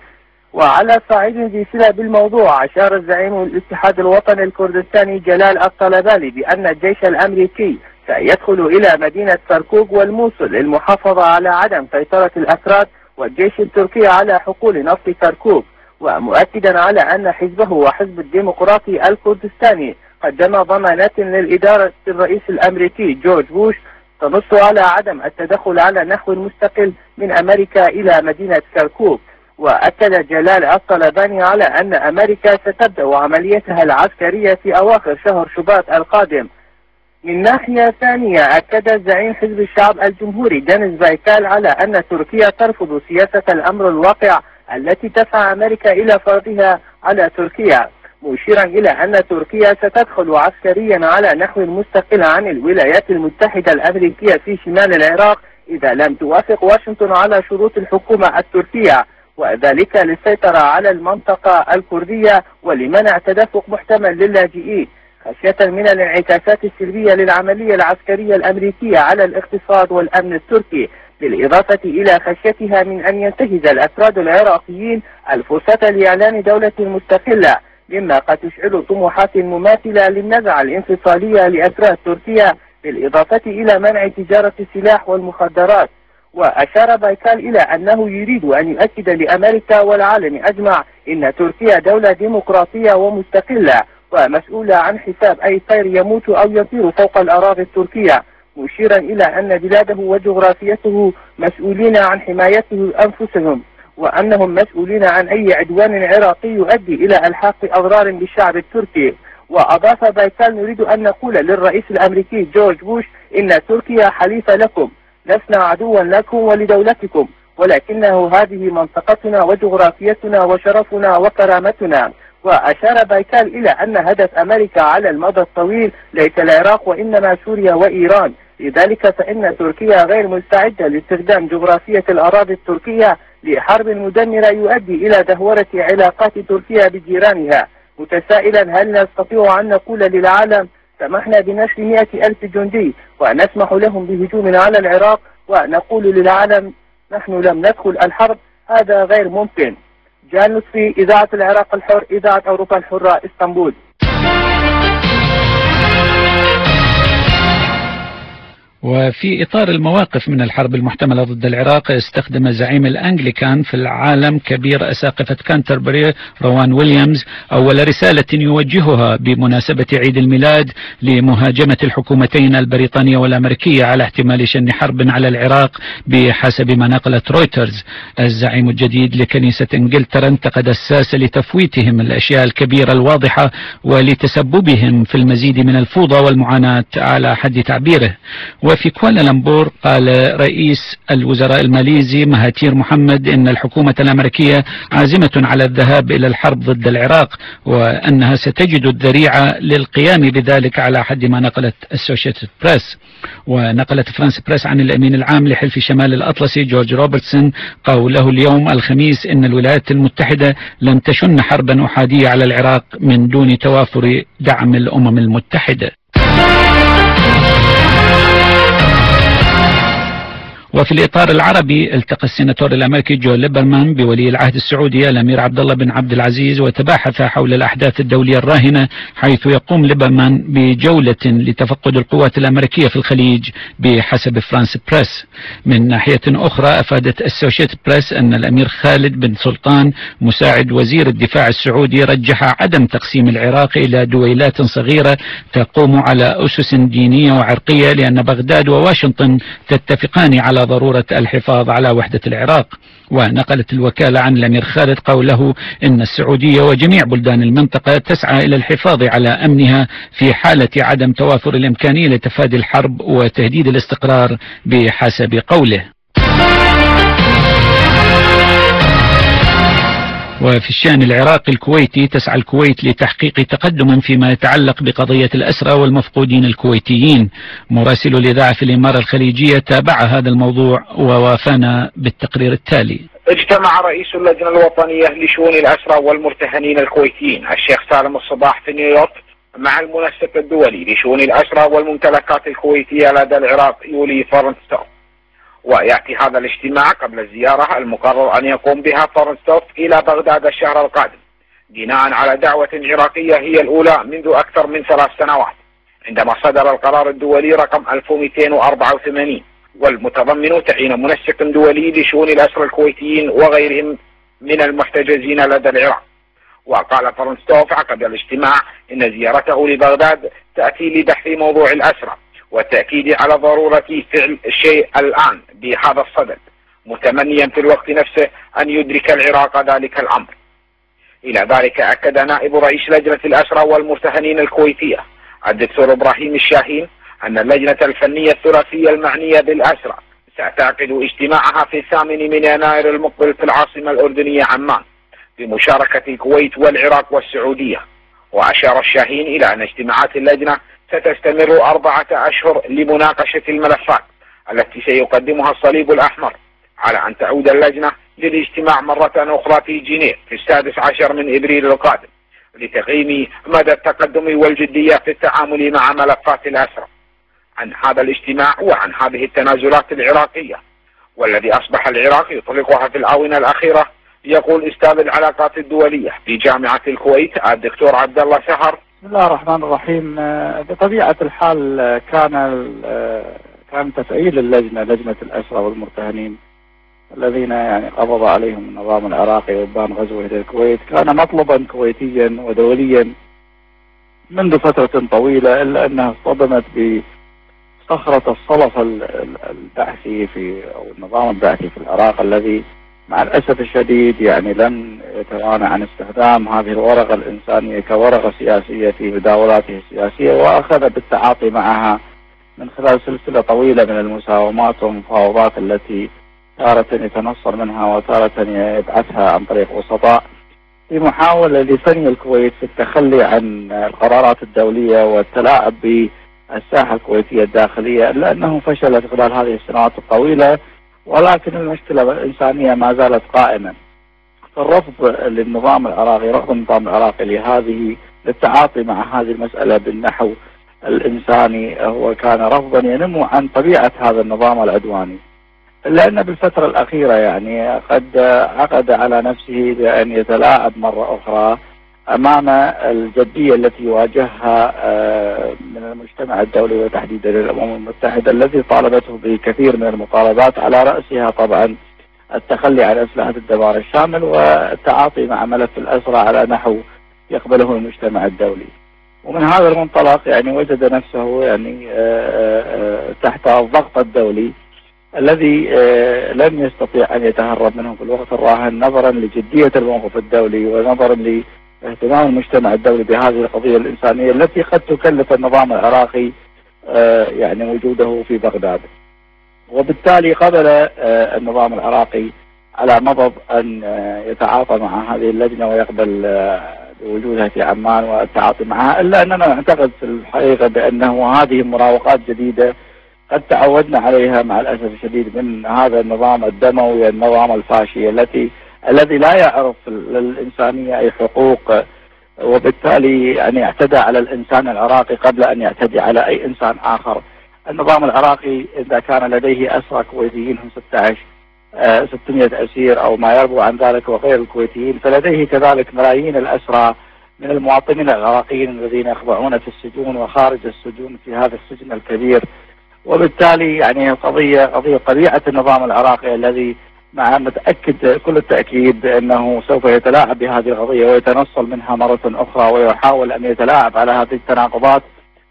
G: وعلى صعيد ذي صلة بالموضوع، أشار زعيم الاتحاد الوطني الكردستاني جلال الطلباني بأن الجيش الأمريكي سيدخل إلى مدينة كركوك والموصل للمحافظة على عدم سيطرة الأكراد والجيش التركي على حقول نفط كركوك، ومؤكدا على أن حزبه وحزب الديمقراطي الكردستاني قدم ضمانات للإدارة الرئيس الأمريكي جورج بوش تنص على عدم التدخل على نحو مستقل من أمريكا إلى مدينة كركوك. وأكد جلال الطلباني على أن أمريكا ستبدأ عمليتها العسكرية في أواخر شهر شباط القادم. من ناحية ثانية، أكد زعيم حزب الشعب الجمهوري دينيس بايكال على أن تركيا ترفض سياسة الأمر الواقع التي تسعى أمريكا إلى فرضها على تركيا، مشيرا إلى أن تركيا ستدخل عسكريا على نحو مستقل عن الولايات المتحدة الأمريكية في شمال العراق إذا لم توافق واشنطن على شروط الحكومة التركية، وذلك للسيطرة على المنطقة الكردية ولمنع تدفق محتمل للاجئين، خشية من الانعكاسات السلبية للعملية العسكرية الأمريكية على الاقتصاد والأمن التركي، بالإضافة إلى خشيتها من أن ينتهز الأفراد العراقيين الفرصة لإعلان دولة مستقلة، مما قد تشعل طموحات مماثلة للنزعة الانفصالية لأفراد تركيا، بالإضافة إلى منع تجارة السلاح والمخدرات. وأشار بايكال إلى أنه يريد أن يؤكد لأمريكا والعالم أجمع أن تركيا دولة ديمقراطية ومستقلة ومسؤولة عن حساب أي طير يموت أو يطير فوق الأراضي التركية، مشيرا إلى أن بلاده وجغرافيته مسؤولين عن حمايته أنفسهم، وأنهم مسؤولين عن أي عدوان عراقي يؤدي إلى إلحاق أضرار بالشعب التركي. وأضاف بايكال: نريد أن نقول للرئيس الأمريكي جورج بوش إن تركيا حليفة لكم، لسنا عدوا لكم ولدولتكم، ولكنه هذه منطقتنا وجغرافيتنا وشرفنا وكرامتنا. وأشار بايكال إلى أن هدف أمريكا على المدى الطويل ليس العراق وإنما سوريا وإيران، لذلك فإن تركيا غير مستعدة لاستخدام جغرافية الأراضي التركية لحرب مدمرة يؤدي إلى دهورة علاقات تركيا بجيرانها، متسائلا: هل نستطيع أن نقول للعالم سمحنا بنشر مئة ألف جندي ونسمح لهم بهجوم على العراق ونقول للعالم نحن لم ندخل الحرب؟ هذا غير ممكن. جان لطفي، إذاعة العراق الحر، إذاعة أوروبا الحرة، اسطنبول.
C: وفي إطار المواقف من الحرب المحتملة ضد العراق، استخدم زعيم الأنجليكان في العالم كبير أساقفة كانتربري روان ويليامز أول رسالة يوجهها بمناسبة عيد الميلاد لمهاجمة الحكومتين البريطانية والأمريكية على احتمال شن حرب على العراق بحسب ما نقلت رويترز. الزعيم الجديد لكنيسة إنجلترا انتقد الساسة لتفويتهم الأشياء الكبيرة الواضحة ولتسببهم في المزيد من الفوضى والمعاناة على حد تعبيره. وفي كوالالمبور قال رئيس الوزراء الماليزي مهاتير محمد إن الحكومة الأمريكية عازمة على الذهاب إلى الحرب ضد العراق، وأنها ستجد الذريعة للقيام بذلك على حد ما نقلت السوشيتد بريس. ونقلت فرانس بريس عن الأمين العام لحلف شمال الأطلسي جورج روبرتسون قوله اليوم الخميس إن الولايات المتحدة لن تشن حربا أحادية على العراق من دون توافر دعم الأمم المتحدة. وفي الإطار العربي، التقى السيناتور الأمريكي جو ليبرمان بولي العهد السعودي الأمير عبد الله بن عبد العزيز وتباحث حول الأحداث الدولية الراهنة، حيث يقوم ليبرمان بجولة لتفقد القوات الأمريكية في الخليج بحسب فرانس بريس. من ناحية أخرى، أفادت السوشيتد بريس أن الأمير خالد بن سلطان مساعد وزير الدفاع السعودي رجح عدم تقسيم العراق إلى دويلات صغيرة تقوم على أسس دينية وعرقية، لأن بغداد وواشنطن تتفقان على ضرورة الحفاظ على وحدة العراق. ونقلت الوكالة عن الأمير خالد قوله إن السعودية وجميع بلدان المنطقة تسعى إلى الحفاظ على أمنها في حالة عدم توافر الإمكانية لتفادي الحرب وتهديد الاستقرار بحسب قوله. وفي الشأن العراقي الكويتي، تسعى الكويت لتحقيق تقدم فيما يتعلق بقضية الأسرى والمفقودين الكويتيين. مراسل الإذاعة في الإمارة الخليجية تابع هذا الموضوع ووافانا بالتقرير التالي.
H: اجتمع رئيس اللجنة الوطنية لشؤون الأسرى والمرتهنين الكويتيين الشيخ سالم الصباح في نيويورك مع المنسق الدولي لشؤون الأسرى والممتلكات الكويتية لدى العراق يولي فارنستون، ويأتي هذا الاجتماع قبل الزيارة المقرر أن يقوم بها فرنستوف إلى بغداد الشهر القادم، بناء على دعوة عراقية هي الأولى منذ أكثر من ثلاث سنوات، عندما صدر القرار الدولي رقم ألف ومئتين وأربعة وثمانين والمتضمن تعيين منسق دولي لشؤون الأسرى الكويتيين وغيرهم من المحتجزين لدى العراق. وقال فرنستوف عقب الاجتماع إن زيارته لبغداد تأتي لبحث موضوع الأسرى والتأكيد على ضرورة فعل الشيء الآن بهذا الصدد، متمنيا في الوقت نفسه أن يدرك العراق ذلك الأمر. إلى ذلك أكد نائب رئيس لجنة الأسرى والمرتهنين الكويتية الدكتور إبراهيم الشاهين أن اللجنة الفنية الثلاثية المعنية بالأسرى ستعقد اجتماعها في الثامن من يناير المقبل في العاصمة الأردنية عمان بمشاركة الكويت والعراق والسعودية. وأشار الشاهين إلى أن اجتماعات اللجنة ستستمر أربعة أشهر لمناقشة الملفات التي سيقدمها الصليب الأحمر، على أن تعود اللجنة للاجتماع مرة أخرى في جنيف في السادس عشر من إبريل القادم لتقييم مدى التقدم والجدية في التعامل مع ملفات الأسرى. عن هذا الاجتماع وعن هذه التنازلات العراقية والذي أصبح العراق يطلقها في الآونة الأخيرة يقول أستاذ العلاقات الدولية في جامعة الكويت الدكتور عبد الله سهر.
I: بسم الله الرحمن الرحيم. بطبيعة الحال كان كان تفعيل اللجنة لجنة الأسرى والمرتهنين الذين يعني قبض عليهم النظام العراقي وبان غزوه إلى الكويت كان مطلبا كويتيا ودوليا منذ فترة طويلة، إلا أنها اصطدمت بصخرة الصلف البعثي في أو النظام البعثي في العراق الذي مع الأسف الشديد يعني لم يتوانى عن استخدام هذه الورقة الإنسانية كورقة سياسية في مداولاته السياسية، وأخذ بالتعاطي معها من خلال سلسلة طويلة من المساومات والمفاوضات التي تارة يتنصر منها وتارة يبعثها عن طريق وسطاء في محاولة لثني الكويت في التخلي عن القرارات الدولية والتلاعب بالساحة الكويتية الداخلية، إلا أنه فشلت خلال هذه السنوات الطويلة، ولكن المشكلة الإنسانية ما زالت قائمة. فالرفض للنظام العراقي، رفض النظام العراقي لهذه للتعاطي مع هذه المسألة بالنحو الإنساني هو كان رفضا ينم عن طبيعة هذا النظام العدواني، إلا أن بالفترة الأخيرة يعني قد عقد على نفسه بأن يتلاعب مرة أخرى أمام الجدية التي يواجهها من المجتمع الدولي وتحديدا الأمم المتحدة التي طالبته بكثير من المطالبات، على رأسها طبعا التخلي عن أسلحة الدمار الشامل والتعاطي مع ملف الأسرى على نحو يقبله المجتمع الدولي. ومن هذا المنطلق يعني وجد نفسه يعني تحت الضغط الدولي الذي لم يستطيع أن يتهرب منه في الوقت الراهن، نظرا لجدية الموقف الدولي ونظرا لاهتمام المجتمع الدولي بهذه القضية الإنسانية التي قد تكلف النظام العراقي يعني وجوده في بغداد. وبالتالي قبل النظام العراقي على مضض أن يتعاطى مع هذه اللجنة ويقبل بوجودها في عمان والتعاطي معها، إلا أننا نعتقد في الحقيقة بأنه هذه مراوغات جديدة قد تعودنا عليها مع الأسف الشديد من هذا النظام الدموي، النظام الفاشي التي الذي لا يعرف للإنسانية أي حقوق، وبالتالي يعني اعتدى على الإنسان العراقي قبل أن يعتدي على أي إنسان آخر. النظام العراقي إذا كان لديه أسرى كويتيين هم ستة عشر ستمئة أسير أو ما يربو عن ذلك وغير الكويتيين، فلديه كذلك ملايين الأسرى من المواطنين العراقيين الذين يخضعون في السجون وخارج السجون في هذا السجن الكبير. وبالتالي يعني القضية قضية طبيعة النظام العراقي الذي مع متأكد كل التأكيد أنه سوف يتلاعب بهذه القضية ويتنصل منها مرة أخرى ويحاول أن يتلاعب على هذه التناقضات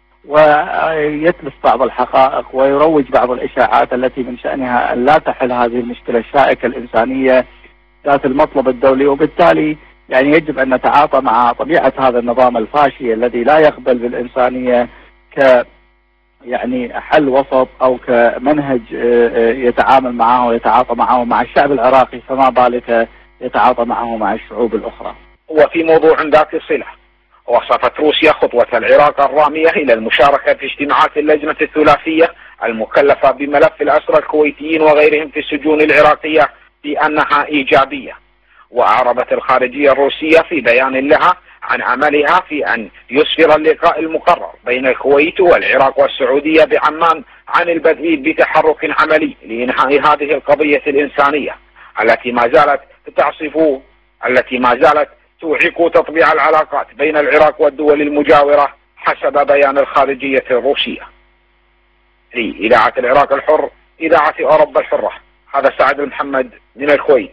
I: ويتلف بعض الحقائق ويروج بعض الإشاعات التي من شأنها أن لا تحل هذه المشكلة الشائكة الإنسانية ذات المطلب الدولي. وبالتالي يعني يجب أن نتعاطى مع طبيعة هذا النظام الفاشي الذي لا يقبل بالإنسانية ك يعني حل وسط أو كمنهج يتعامل معه ويتعاطى معه مع الشعب العراقي، فما بالك يتعاطى معه مع الشعوب الأخرى.
H: وفي موضوع ذات صلة، وصفت روسيا خطوة العراق الرامية إلى المشاركة في اجتماعات اللجنة الثلاثية المكلفة بملف الأسرى الكويتيين وغيرهم في السجون العراقية بأنها إيجابية. وأعربت الخارجية الروسية في بيان لها عن عملها في أن يسفر اللقاء المقرر بين الكويت والعراق والسعودية بعمان عن البدء بتحرك عملي لإنهاء هذه القضية الإنسانية التي ما زالت تعصف التي ما زالت توعك تطبيع العلاقات بين العراق والدول المجاورة حسب بيان الخارجية الروسية. لإذاعة العراق الحر، إذاعة أوروبا الحرة، هذا سعد محمد من الكويت.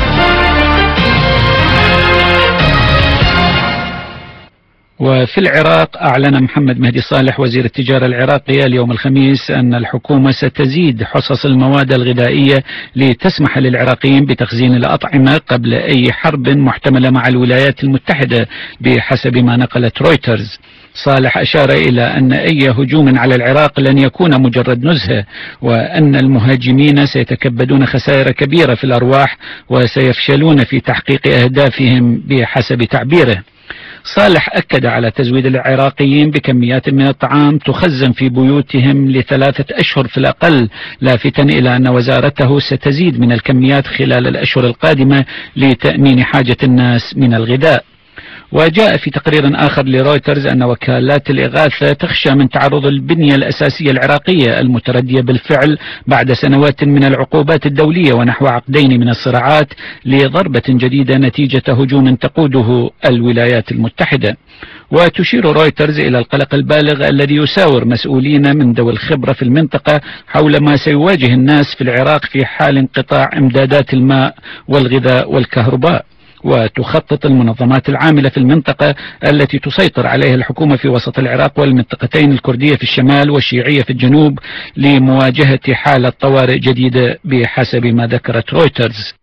C: وفي العراق أعلن محمد مهدي صالح وزير التجارة العراقي اليوم الخميس أن الحكومة ستزيد حصص المواد الغذائية لتسمح للعراقيين بتخزين الأطعمة قبل أي حرب محتملة مع الولايات المتحدة بحسب ما نقلت رويترز. صالح أشار إلى أن أي هجوم على العراق لن يكون مجرد نزهة، وأن المهاجمين سيتكبدون خسائر كبيرة في الأرواح وسيفشلون في تحقيق أهدافهم بحسب تعبيره. صالح أكد على تزويد العراقيين بكميات من الطعام تخزن في بيوتهم لثلاثة أشهر في الأقل، لافتا إلى أن وزارته ستزيد من الكميات خلال الأشهر القادمة لتأمين حاجة الناس من الغذاء. وجاء في تقرير آخر لرويترز أن وكالات الإغاثة تخشى من تعرض البنية الأساسية العراقية المتردية بالفعل بعد سنوات من العقوبات الدولية ونحو عقدين من الصراعات لضربة جديدة نتيجة هجوم تقوده الولايات المتحدة. وتشير رويترز إلى القلق البالغ الذي يساور مسؤولين من ذوي الخبرة في المنطقة حول ما سيواجه الناس في العراق في حال انقطاع إمدادات الماء والغذاء والكهرباء. وتخطط المنظمات العاملة في المنطقة التي تسيطر عليها الحكومة في وسط العراق والمنطقتين الكردية في الشمال والشيعية في الجنوب لمواجهة حالة طوارئ جديدة بحسب ما ذكرت رويترز.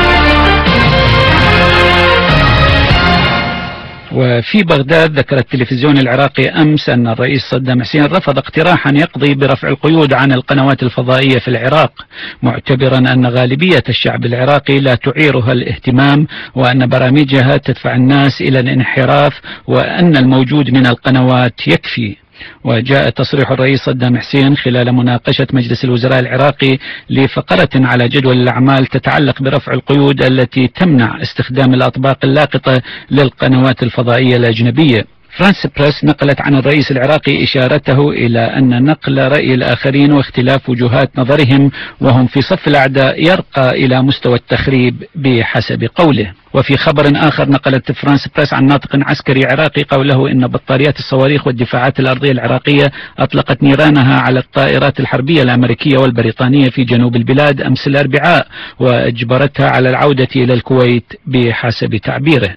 C: وفي بغداد ذكر التلفزيون العراقي أمس أن الرئيس صدام حسين رفض اقتراحا يقضي برفع القيود عن القنوات الفضائية في العراق، معتبرا أن غالبية الشعب العراقي لا تعيرها الاهتمام، وأن برامجها تدفع الناس إلى الانحراف، وأن الموجود من القنوات يكفي. وجاء تصريح الرئيس صدام حسين خلال مناقشة مجلس الوزراء العراقي لفقرة على جدول الأعمال تتعلق برفع القيود التي تمنع استخدام الأطباق اللاقطة للقنوات الفضائية الأجنبية. فرانس بريس نقلت عن الرئيس العراقي إشارته إلى أن نقل رأي الآخرين واختلاف وجهات نظرهم وهم في صف الأعداء يرقى إلى مستوى التخريب بحسب قوله. وفي خبر آخر نقلت فرانس بريس عن ناطق عسكري عراقي قوله إن بطاريات الصواريخ والدفاعات الأرضية العراقية أطلقت نيرانها على الطائرات الحربية الأمريكية والبريطانية في جنوب البلاد أمس الأربعاء، وأجبرتها على العودة إلى الكويت بحسب تعبيره.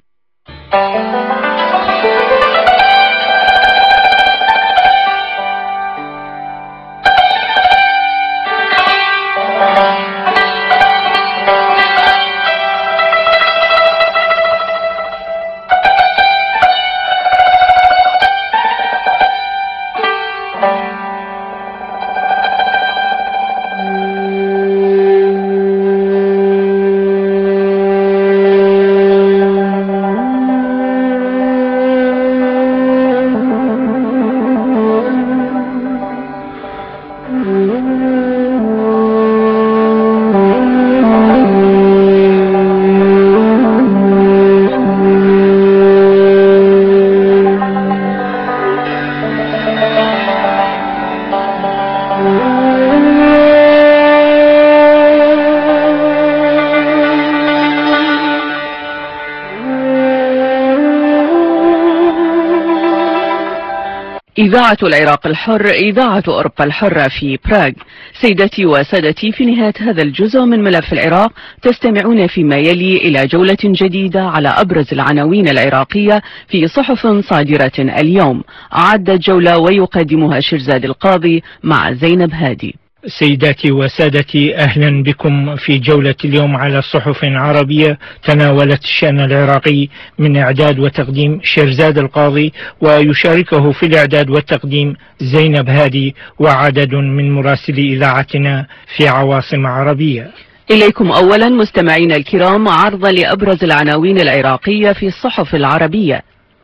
B: إذاعة العراق الحر، إذاعة أوروبا الحرة في براغ. سيدتي وسادتي، في نهاية هذا الجزء من ملف العراق تستمعون فيما يلي إلى جولة جديدة على أبرز العناوين العراقية في صحف صادرة اليوم. أعدت جولة ويقدمها شيرزاد القاضي مع زينب هادي.
J: سيداتي وسادتي، أهلا بكم في جولة اليوم على صحف عربية تناولت الشأن العراقي، من إعداد وتقديم شيرزاد القاضي، ويشاركه في الإعداد والتقديم زينب هادي وعدد من مراسلي إذاعتنا في عواصم عربية.
B: إليكم أولا مستمعين الكرام عرضا لأبرز العناوين العراقية في الصحف العربية.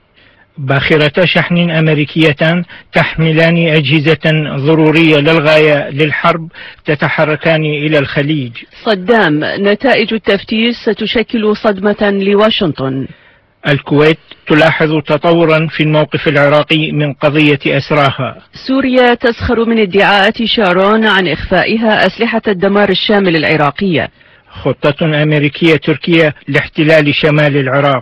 J: باخرة شحن أمريكيتان تحملان أجهزة ضرورية للغاية للحرب تتحركان إلى الخليج.
B: صدام، نتائج التفتيش ستشكل صدمة لواشنطن.
J: الكويت تلاحظ تطورا في الموقف العراقي من قضية أسراها.
B: سوريا تسخر من ادعاءات شارون عن إخفائها أسلحة الدمار الشامل العراقية.
J: خطة أمريكية تركية لاحتلال شمال العراق.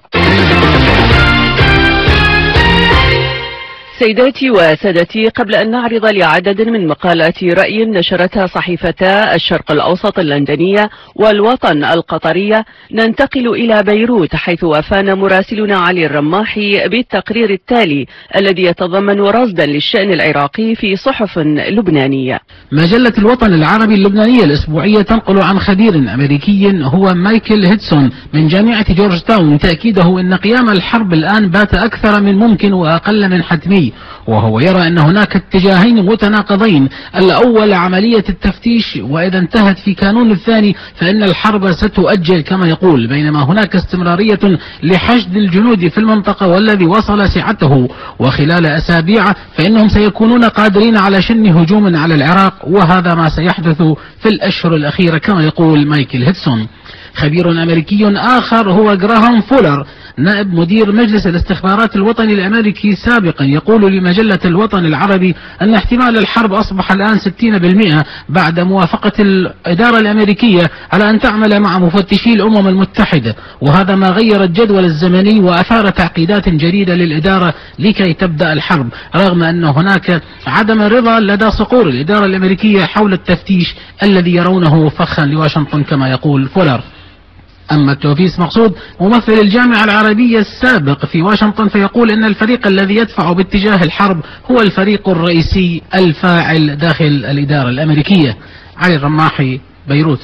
B: سيداتي وسادتي، قبل أن نعرض لعدد من مقالات رأي نشرتها صحيفتا الشرق الأوسط اللندنية والوطن القطرية، ننتقل إلى بيروت حيث وافانا مراسلنا علي الرماحي بالتقرير التالي الذي يتضمن رصدا للشأن العراقي في صحف لبنانية.
K: مجلة الوطن العربي اللبنانية الأسبوعية تنقل عن خبير أمريكي هو مايكل هيدسون من جامعة جورج تاون تأكيده أن قيام الحرب الآن بات أكثر من ممكن وأقل من حتمي، وهو يرى أن هناك اتجاهين متناقضين: الأول عملية التفتيش، وإذا انتهت في كانون الثاني فإن الحرب ستؤجل كما يقول، بينما هناك استمرارية لحشد الجنود في المنطقة والذي وصل سعته، وخلال أسابيع فإنهم سيكونون قادرين على شن هجوم على العراق، وهذا ما سيحدث في الأشهر الأخيرة كما يقول مايكل هيدسون. خبير أمريكي آخر هو جراهام فولر نائب مدير مجلس الاستخبارات الوطني الأمريكي سابقا يقول لمجلة الوطن العربي أن احتمال الحرب أصبح الآن ستين بالمئة بعد موافقة الإدارة الأمريكية على أن تعمل مع مفتشي الأمم المتحدة، وهذا ما غير الجدول الزمني وأثار تعقيدات جديدة للإدارة لكي تبدأ الحرب، رغم أن هناك عدم رضا لدى صقور الإدارة الأمريكية حول التفتيش الذي يرونه فخا لواشنطن كما يقول فولر. أما التوفيس مقصود ممثل الجامعة العربية السابق في واشنطن فيقول إن الفريق الذي يدفع باتجاه الحرب هو الفريق الرئيسي الفاعل داخل الإدارة الأمريكية. علي الرماحي، بيروت.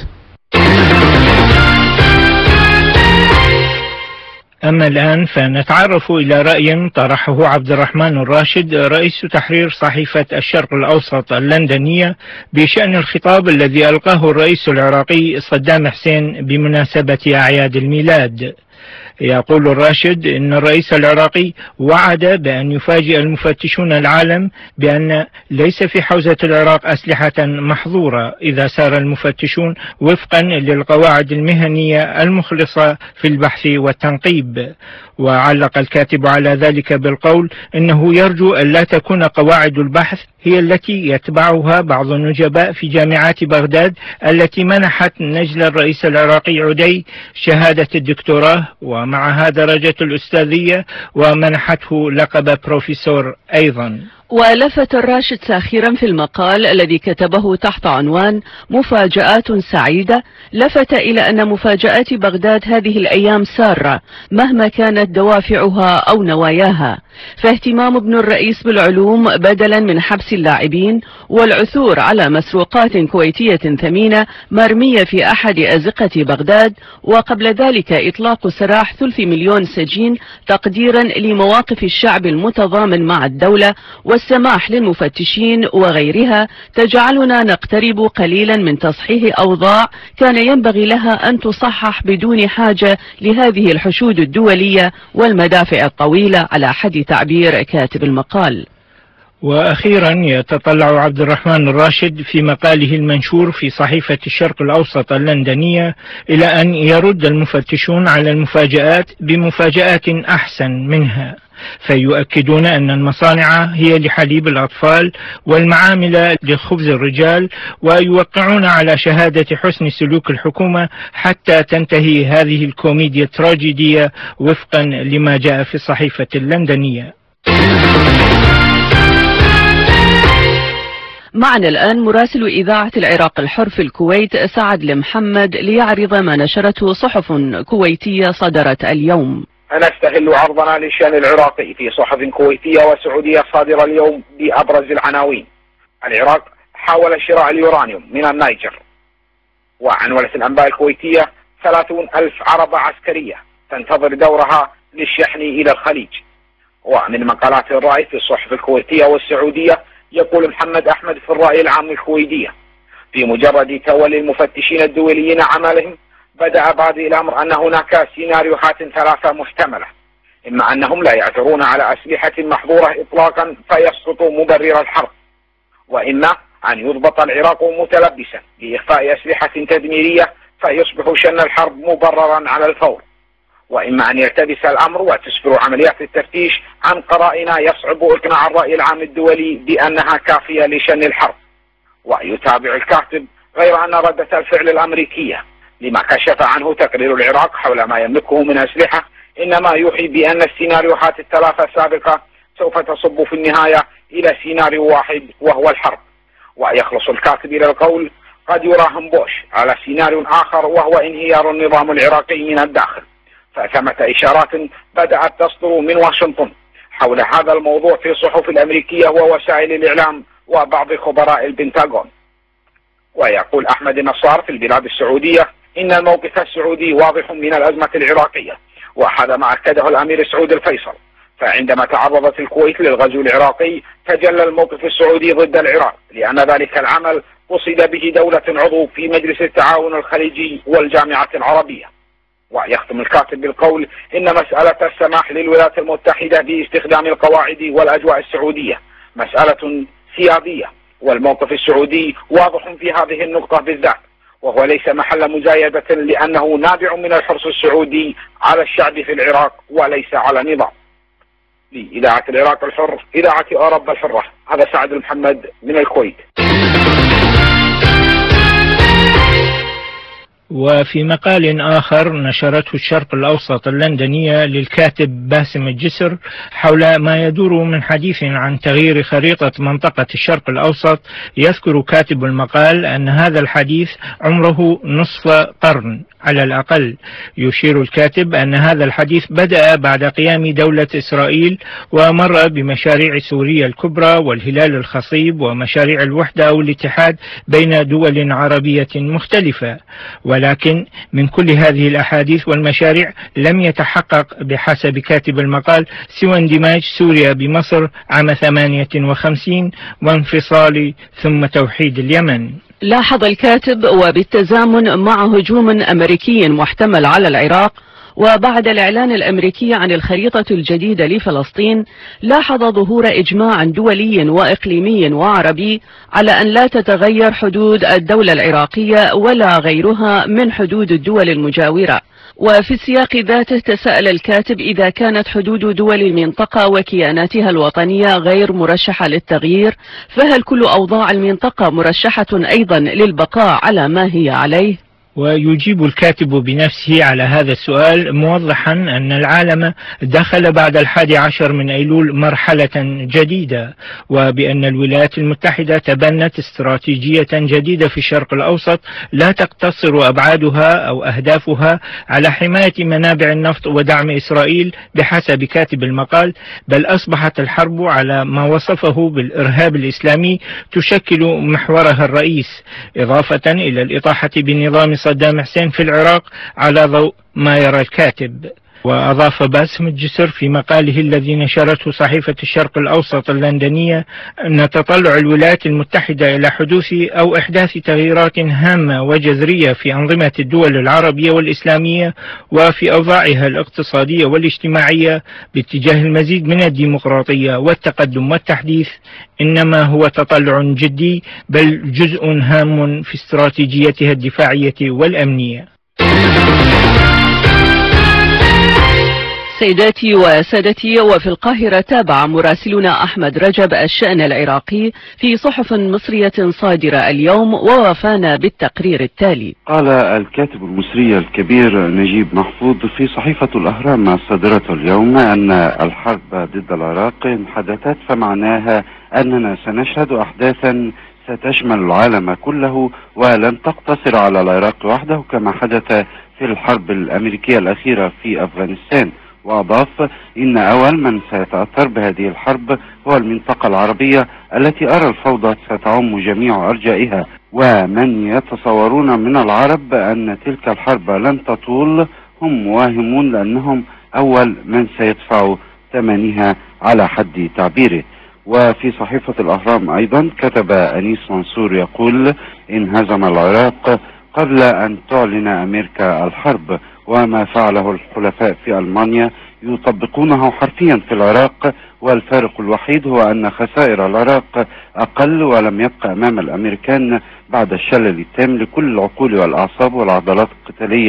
J: أما الآن فنتعرف إلى رأي طرحه عبد الرحمن الراشد رئيس تحرير صحيفة الشرق الأوسط اللندنية بشأن الخطاب الذي ألقاه الرئيس العراقي صدام حسين بمناسبة أعياد الميلاد. يقول الراشد إن الرئيس العراقي وعد بأن يفاجئ المفتشون العالم بأن ليس في حوزة العراق أسلحة محظورة إذا سار المفتشون وفقا للقواعد المهنية المخلصة في البحث والتنقيب. وعلق الكاتب على ذلك بالقول إنه يرجو أن لا تكون قواعد البحث هي التي يتبعها بعض النجباء في جامعات بغداد التي منحت نجل الرئيس العراقي عدي شهادة الدكتوراه ومعها درجة الأستاذية ومنحته لقب بروفيسور أيضا.
B: ولفت الراشد ساخرا في المقال الذي كتبه تحت عنوان مفاجآت سعيدة، لفت إلى أن مفاجآت بغداد هذه الأيام سارة مهما كانت دوافعها أو نواياها، فاهتمام ابن الرئيس بالعلوم بدلا من حبس اللاعبين والعثور على مسروقات كويتية ثمينة مرمية في أحد أزقة بغداد، وقبل ذلك إطلاق سراح ثلث مليون سجين تقديرا لمواقف الشعب المتضامن مع الدولة والسماح للمفتشين وغيرها، تجعلنا نقترب قليلا من تصحيح أوضاع كان ينبغي لها أن تصحح بدون حاجة لهذه الحشود الدولية والمدافع الطويلة على حد تعبير كاتب المقال.
J: وأخيرا يتطلع عبد الرحمن الراشد في مقاله المنشور في صحيفة الشرق الأوسط اللندنية إلى أن يرد المفتشون على المفاجآت بمفاجآت أحسن منها، فيؤكدون أن المصانع هي لحليب الأطفال والمعامل لخبز الرجال، ويوقعون على شهادة حسن سلوك الحكومة حتى تنتهي هذه الكوميديا التراجيدية وفقا لما جاء في الصحيفة اللندنية.
B: معنا الآن مراسل إذاعة العراق الحر في الكويت سعد المحمد ليعرض ما نشرته صحف كويتية صدرت اليوم.
H: نستهل عرضنا للشأن العراقي في صحف كويتية وسعودية صادرة اليوم بأبرز العناوين. العراق حاول شراء اليورانيوم من النيجر. وعنونت الأنباء الكويتية ثلاثون ألف عربة عسكرية تنتظر دورها للشحن إلى الخليج. ومن مقالات الرأي في الصحف الكويتية والسعودية يقول محمد أحمد في الرأي العام الكويتية: في مجرد تولي المفتشين الدوليين عملهم بدأ بادئ الأمر أن هناك سيناريوهات ثلاثة محتملة، إما أنهم لا يعثرون على أسلحة محظورة إطلاقا فيسقط مبرر الحرب، وإما أن يضبط العراق متلبسا بإخفاء أسلحة تدميرية فيصبح شن الحرب مبررا على الفور، وإما أن يلتبس الأمر وتسفر عمليات التفتيش عن قرائن يصعب إقناع الرأي العام الدولي بأنها كافية لشن الحرب. ويتابع الكاتب غير أن ردة الفعل الأمريكية لما كشف عنه تقرير العراق حول ما يملكه من أسلحة إنما يوحي بأن السيناريوهات الثلاثة السابقة سوف تصب في النهاية إلى سيناريو واحد وهو الحرب. ويخلص الكاتب إلى القول: قد يراهن بوش على سيناريو آخر وهو انهيار النظام العراقي من الداخل. فثمة إشارات بدأت تصدر من واشنطن حول هذا الموضوع في الصحف الأمريكية ووسائل الإعلام وبعض خبراء البنتاغون. ويقول أحمد النصار في البلاد السعودية إن الموقف السعودي واضح من الأزمة العراقية، وهذا ما أكده الأمير سعود الفيصل. فعندما تعرضت الكويت للغزو العراقي تجلى الموقف السعودي ضد العراق، لأن ذلك العمل قصد به دولة عضو في مجلس التعاون الخليجي والجامعة العربية. ويختم الكاتب بالقول إن مسألة السماح للولايات المتحدة باستخدام القواعد والأجواء السعودية مسألة سيادية، والموقف السعودي واضح في هذه النقطة بالذات، وهو ليس محل مزايدة لأنه نابع من الحرص السعودي على الشعب في العراق وليس على نظام. لإذاعة العراق الحر، إذاعة أوروبا الحرة، هذا سعد محمد من الكويت.
J: وفي مقال آخر نشرته الشرق الأوسط اللندنية للكاتب باسم الجسر حول ما يدور من حديث عن تغيير خريطة منطقة الشرق الأوسط، يذكر كاتب المقال أن هذا الحديث عمره نصف قرن على الأقل. يشير الكاتب أن هذا الحديث بدأ بعد قيام دولة إسرائيل ومر بمشاريع سوريا الكبرى والهلال الخصيب ومشاريع الوحدة أو الاتحاد بين دول عربية مختلفة، ولكن من كل هذه الأحاديث والمشاريع لم يتحقق بحسب كاتب المقال سوى اندماج سوريا بمصر عام ثمانية وخمسين وانفصال ثم توحيد اليمن.
B: لاحظ الكاتب وبالتزامن مع هجوم أمريكي محتمل على العراق وبعد الإعلان الأمريكي عن الخريطة الجديدة لفلسطين، لاحظ ظهور إجماع دولي وإقليمي وعربي على أن لا تتغير حدود الدولة العراقية ولا غيرها من حدود الدول المجاورة. وفي السياق ذاته تساءل الكاتب إذا كانت حدود دول المنطقة وكياناتها الوطنية غير مرشحة للتغيير، فهل كل أوضاع المنطقة مرشحة أيضا للبقاء على ما هي عليه؟
J: ويجيب الكاتب بنفسه على هذا السؤال موضحا أن العالم دخل بعد الحادي عشر من أيلول مرحلة جديدة، وبأن الولايات المتحدة تبنت استراتيجية جديدة في الشرق الأوسط لا تقتصر أبعادها أو أهدافها على حماية منابع النفط ودعم إسرائيل بحسب كاتب المقال، بل أصبحت الحرب على ما وصفه بالإرهاب الإسلامي تشكل محورها الرئيس، إضافة إلى الإطاحة بنظام صدام حسين في العراق على ضوء ما يرى الكاتب. وأضاف باسم الجسر في مقاله الذي نشرته صحيفة الشرق الأوسط اللندنية أن تطلع الولايات المتحدة إلى حدوث أو إحداث تغييرات هامة وجذرية في أنظمة الدول العربية والإسلامية وفي أوضاعها الاقتصادية والاجتماعية باتجاه المزيد من الديمقراطية والتقدم والتحديث، إنما هو تطلع جدي بل جزء هام في استراتيجيتها الدفاعية والأمنية.
B: سيداتي وسادتي، وفي القاهرة تابع مراسلنا أحمد رجب الشأن العراقي في صحف مصرية صادرة اليوم، ووافانا بالتقرير التالي.
D: قال الكاتب المصري الكبير نجيب محفوظ في صحيفة الأهرام الصادرة اليوم أن الحرب ضد العراق حدثت، فمعناها أننا سنشهد أحداثا ستشمل العالم كله ولن تقتصر على العراق وحده كما حدث في الحرب الأمريكية الأخيرة في أفغانستان. وأضاف إن أول من سيتأثر بهذه الحرب هو المنطقة العربية التي أرى الفوضى ستعم جميع أرجائها، ومن يتصورون من العرب أن تلك الحرب لن تطول هم واهمون، لأنهم أول من سيدفعوا ثمنها على حد تعبيره. وفي صحيفة الأهرام أيضا كتب أنيس منصور يقول: إن هزم العراق قبل أن تعلن أمريكا الحرب، وما فعله الحلفاء في ألمانيا يطبقونه حرفيا في العراق، والفارق الوحيد هو أن خسائر العراق أقل، ولم يبقى أمام الأمريكان بعد الشلل التام لكل العقول والأعصاب والعضلات القتالية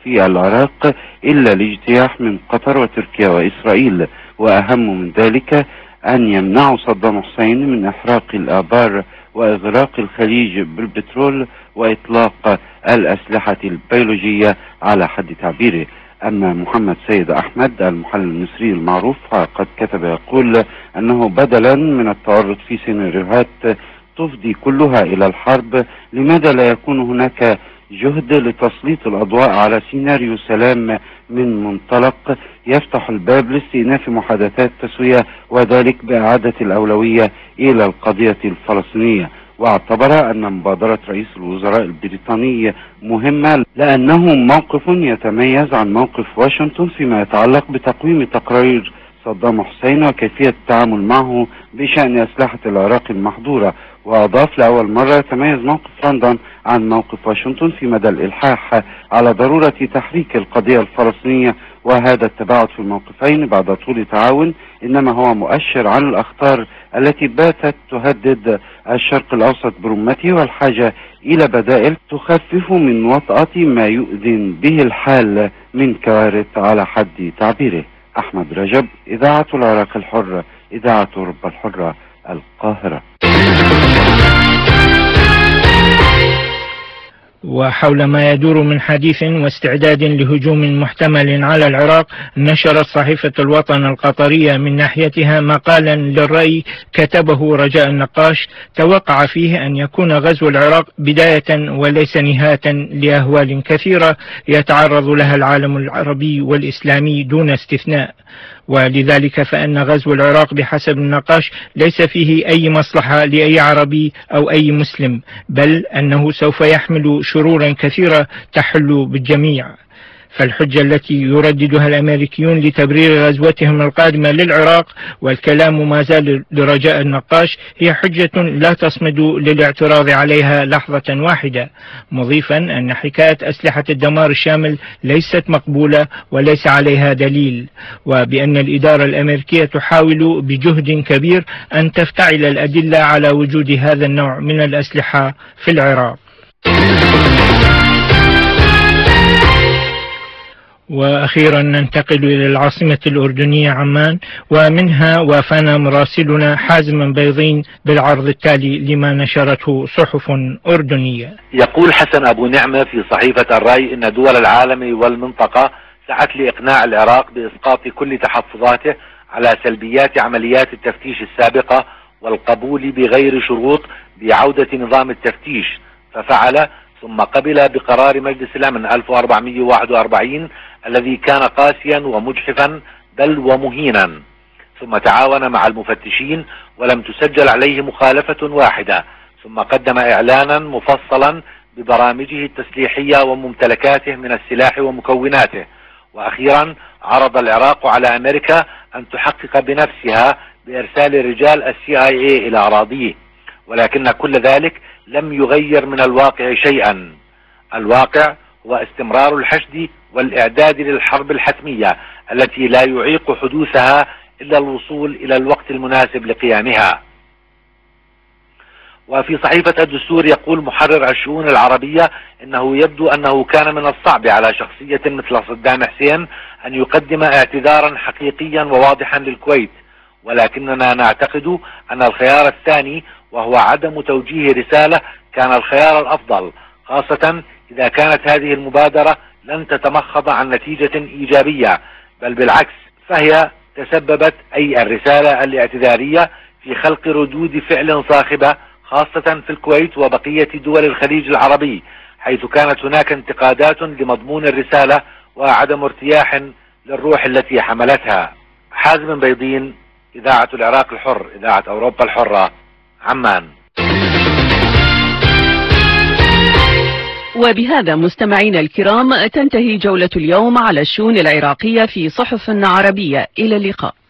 D: في العراق إلا الاجتياح من قطر وتركيا وإسرائيل، وأهم من ذلك أن يمنعوا صدام حسين من إحراق الآبار وإغراق الخليج بالبترول وإطلاق الأسلحة البيولوجية على حد تعبيره. أما محمد سيد أحمد المحلل المصري المعروف قد كتب يقول أنه بدلا من التورط في سيناريوهات تفضي كلها إلى الحرب، لماذا لا يكون هناك جهد لتسليط الأضواء على سيناريو سلام من منطلق يفتح الباب لاستئناف محادثات تسوية، وذلك بإعادة الأولوية إلى القضية الفلسطينية. واعتبر أن مبادرة رئيس الوزراء البريطاني مهمة لأنه موقف يتميز عن موقف واشنطن فيما يتعلق بتقويم تقارير صدام حسين وكيفية التعامل معه بشأن أسلحة العراق المحظورة. وأضاف لأول مرة يتميز موقف لندن عن موقف واشنطن في مدى الإلحاح على ضرورة تحريك القضية الفلسطينية، وهذا التباعد في الموقفين بعد طول تعاون إنما هو مؤشر عن الأخطار التي باتت تهدد الشرق الأوسط برمته، والحاجة إلى بدائل تخفف من وطأة ما يؤذن به الحال من كوارث على حد تعبيره. أحمد رجب، إذاعة العراق الحر، إذاعة أوروبا الحرة، القاهرة.
J: وحول ما يدور من حديث واستعداد لهجوم محتمل على العراق، نشرت صحيفة الوطن القطرية من ناحيتها مقالا للرأي كتبه رجاء النقاش توقع فيه أن يكون غزو العراق بداية وليس نهاية لأهوال كثيرة يتعرض لها العالم العربي والإسلامي دون استثناء، ولذلك فإن غزو العراق بحسب النقاش ليس فيه أي مصلحة لأي عربي أو أي مسلم، بل أنه سوف يحمل شرورا كثيرة تحل بالجميع. فالحجة التي يرددها الأمريكيون لتبرير غزوتهم القادمة للعراق، والكلام ما زال لرجاء النقاش، هي حجة لا تصمد للاعتراض عليها لحظة واحدة، مضيفا أن حكاية أسلحة الدمار الشامل ليست مقبولة وليس عليها دليل، وبأن الإدارة الأمريكية تحاول بجهد كبير أن تفتعل الأدلة على وجود هذا النوع من الأسلحة في العراق. وأخيرا ننتقل إلى العاصمة الأردنية عمان، ومنها وافانا مراسلنا حازم بيضين بالعرض التالي لما نشرته صحف أردنية.
L: يقول حسن أبو نعمة في صحيفة الرأي إن دول العالم والمنطقة سعت لإقناع العراق بإسقاط كل تحفظاته على سلبيات عمليات التفتيش السابقة والقبول بغير شروط بعودة نظام التفتيش، ففعل ثم قبل بقرار مجلس الأمن ألف وأربعمئة وواحد وأربعين الذي كان قاسيا ومجحفا بل ومهينا، ثم تعاون مع المفتشين ولم تسجل عليه مخالفة واحدة، ثم قدم إعلانا مفصلا ببرامجه التسليحية وممتلكاته من السلاح ومكوناته، وأخيرا عرض العراق على أمريكا أن تحقق بنفسها بإرسال رجال السي آي إيه إلى أراضيه، ولكن كل ذلك لم يغير من الواقع شيئا. الواقع هو استمرار الحشد والإعداد للحرب الحتمية التي لا يعيق حدوثها إلا الوصول إلى الوقت المناسب لقيامها. وفي صحيفة الدستور يقول محرر الشؤون العربية إنه يبدو أنه كان من الصعب على شخصية مثل صدام حسين أن يقدم اعتذارا حقيقيا وواضحا للكويت، ولكننا نعتقد أن الخيار الثاني وهو عدم توجيه رسالة كان الخيار الأفضل، خاصة إذا كانت هذه المبادرة لن تتمخض عن نتيجة إيجابية، بل بالعكس فهي تسببت أي الرسالة الاعتذارية في خلق ردود فعل صاخبة خاصة في الكويت وبقية دول الخليج العربي، حيث كانت هناك انتقادات لمضمون الرسالة وعدم ارتياح للروح التي حملتها. حازم بيضين، إذاعة العراق الحر، إذاعة أوروبا الحرة، عمان.
B: وبهذا مستمعينا الكرام تنتهي جولة اليوم على الشؤون العراقية في صحف عربية. إلى اللقاء.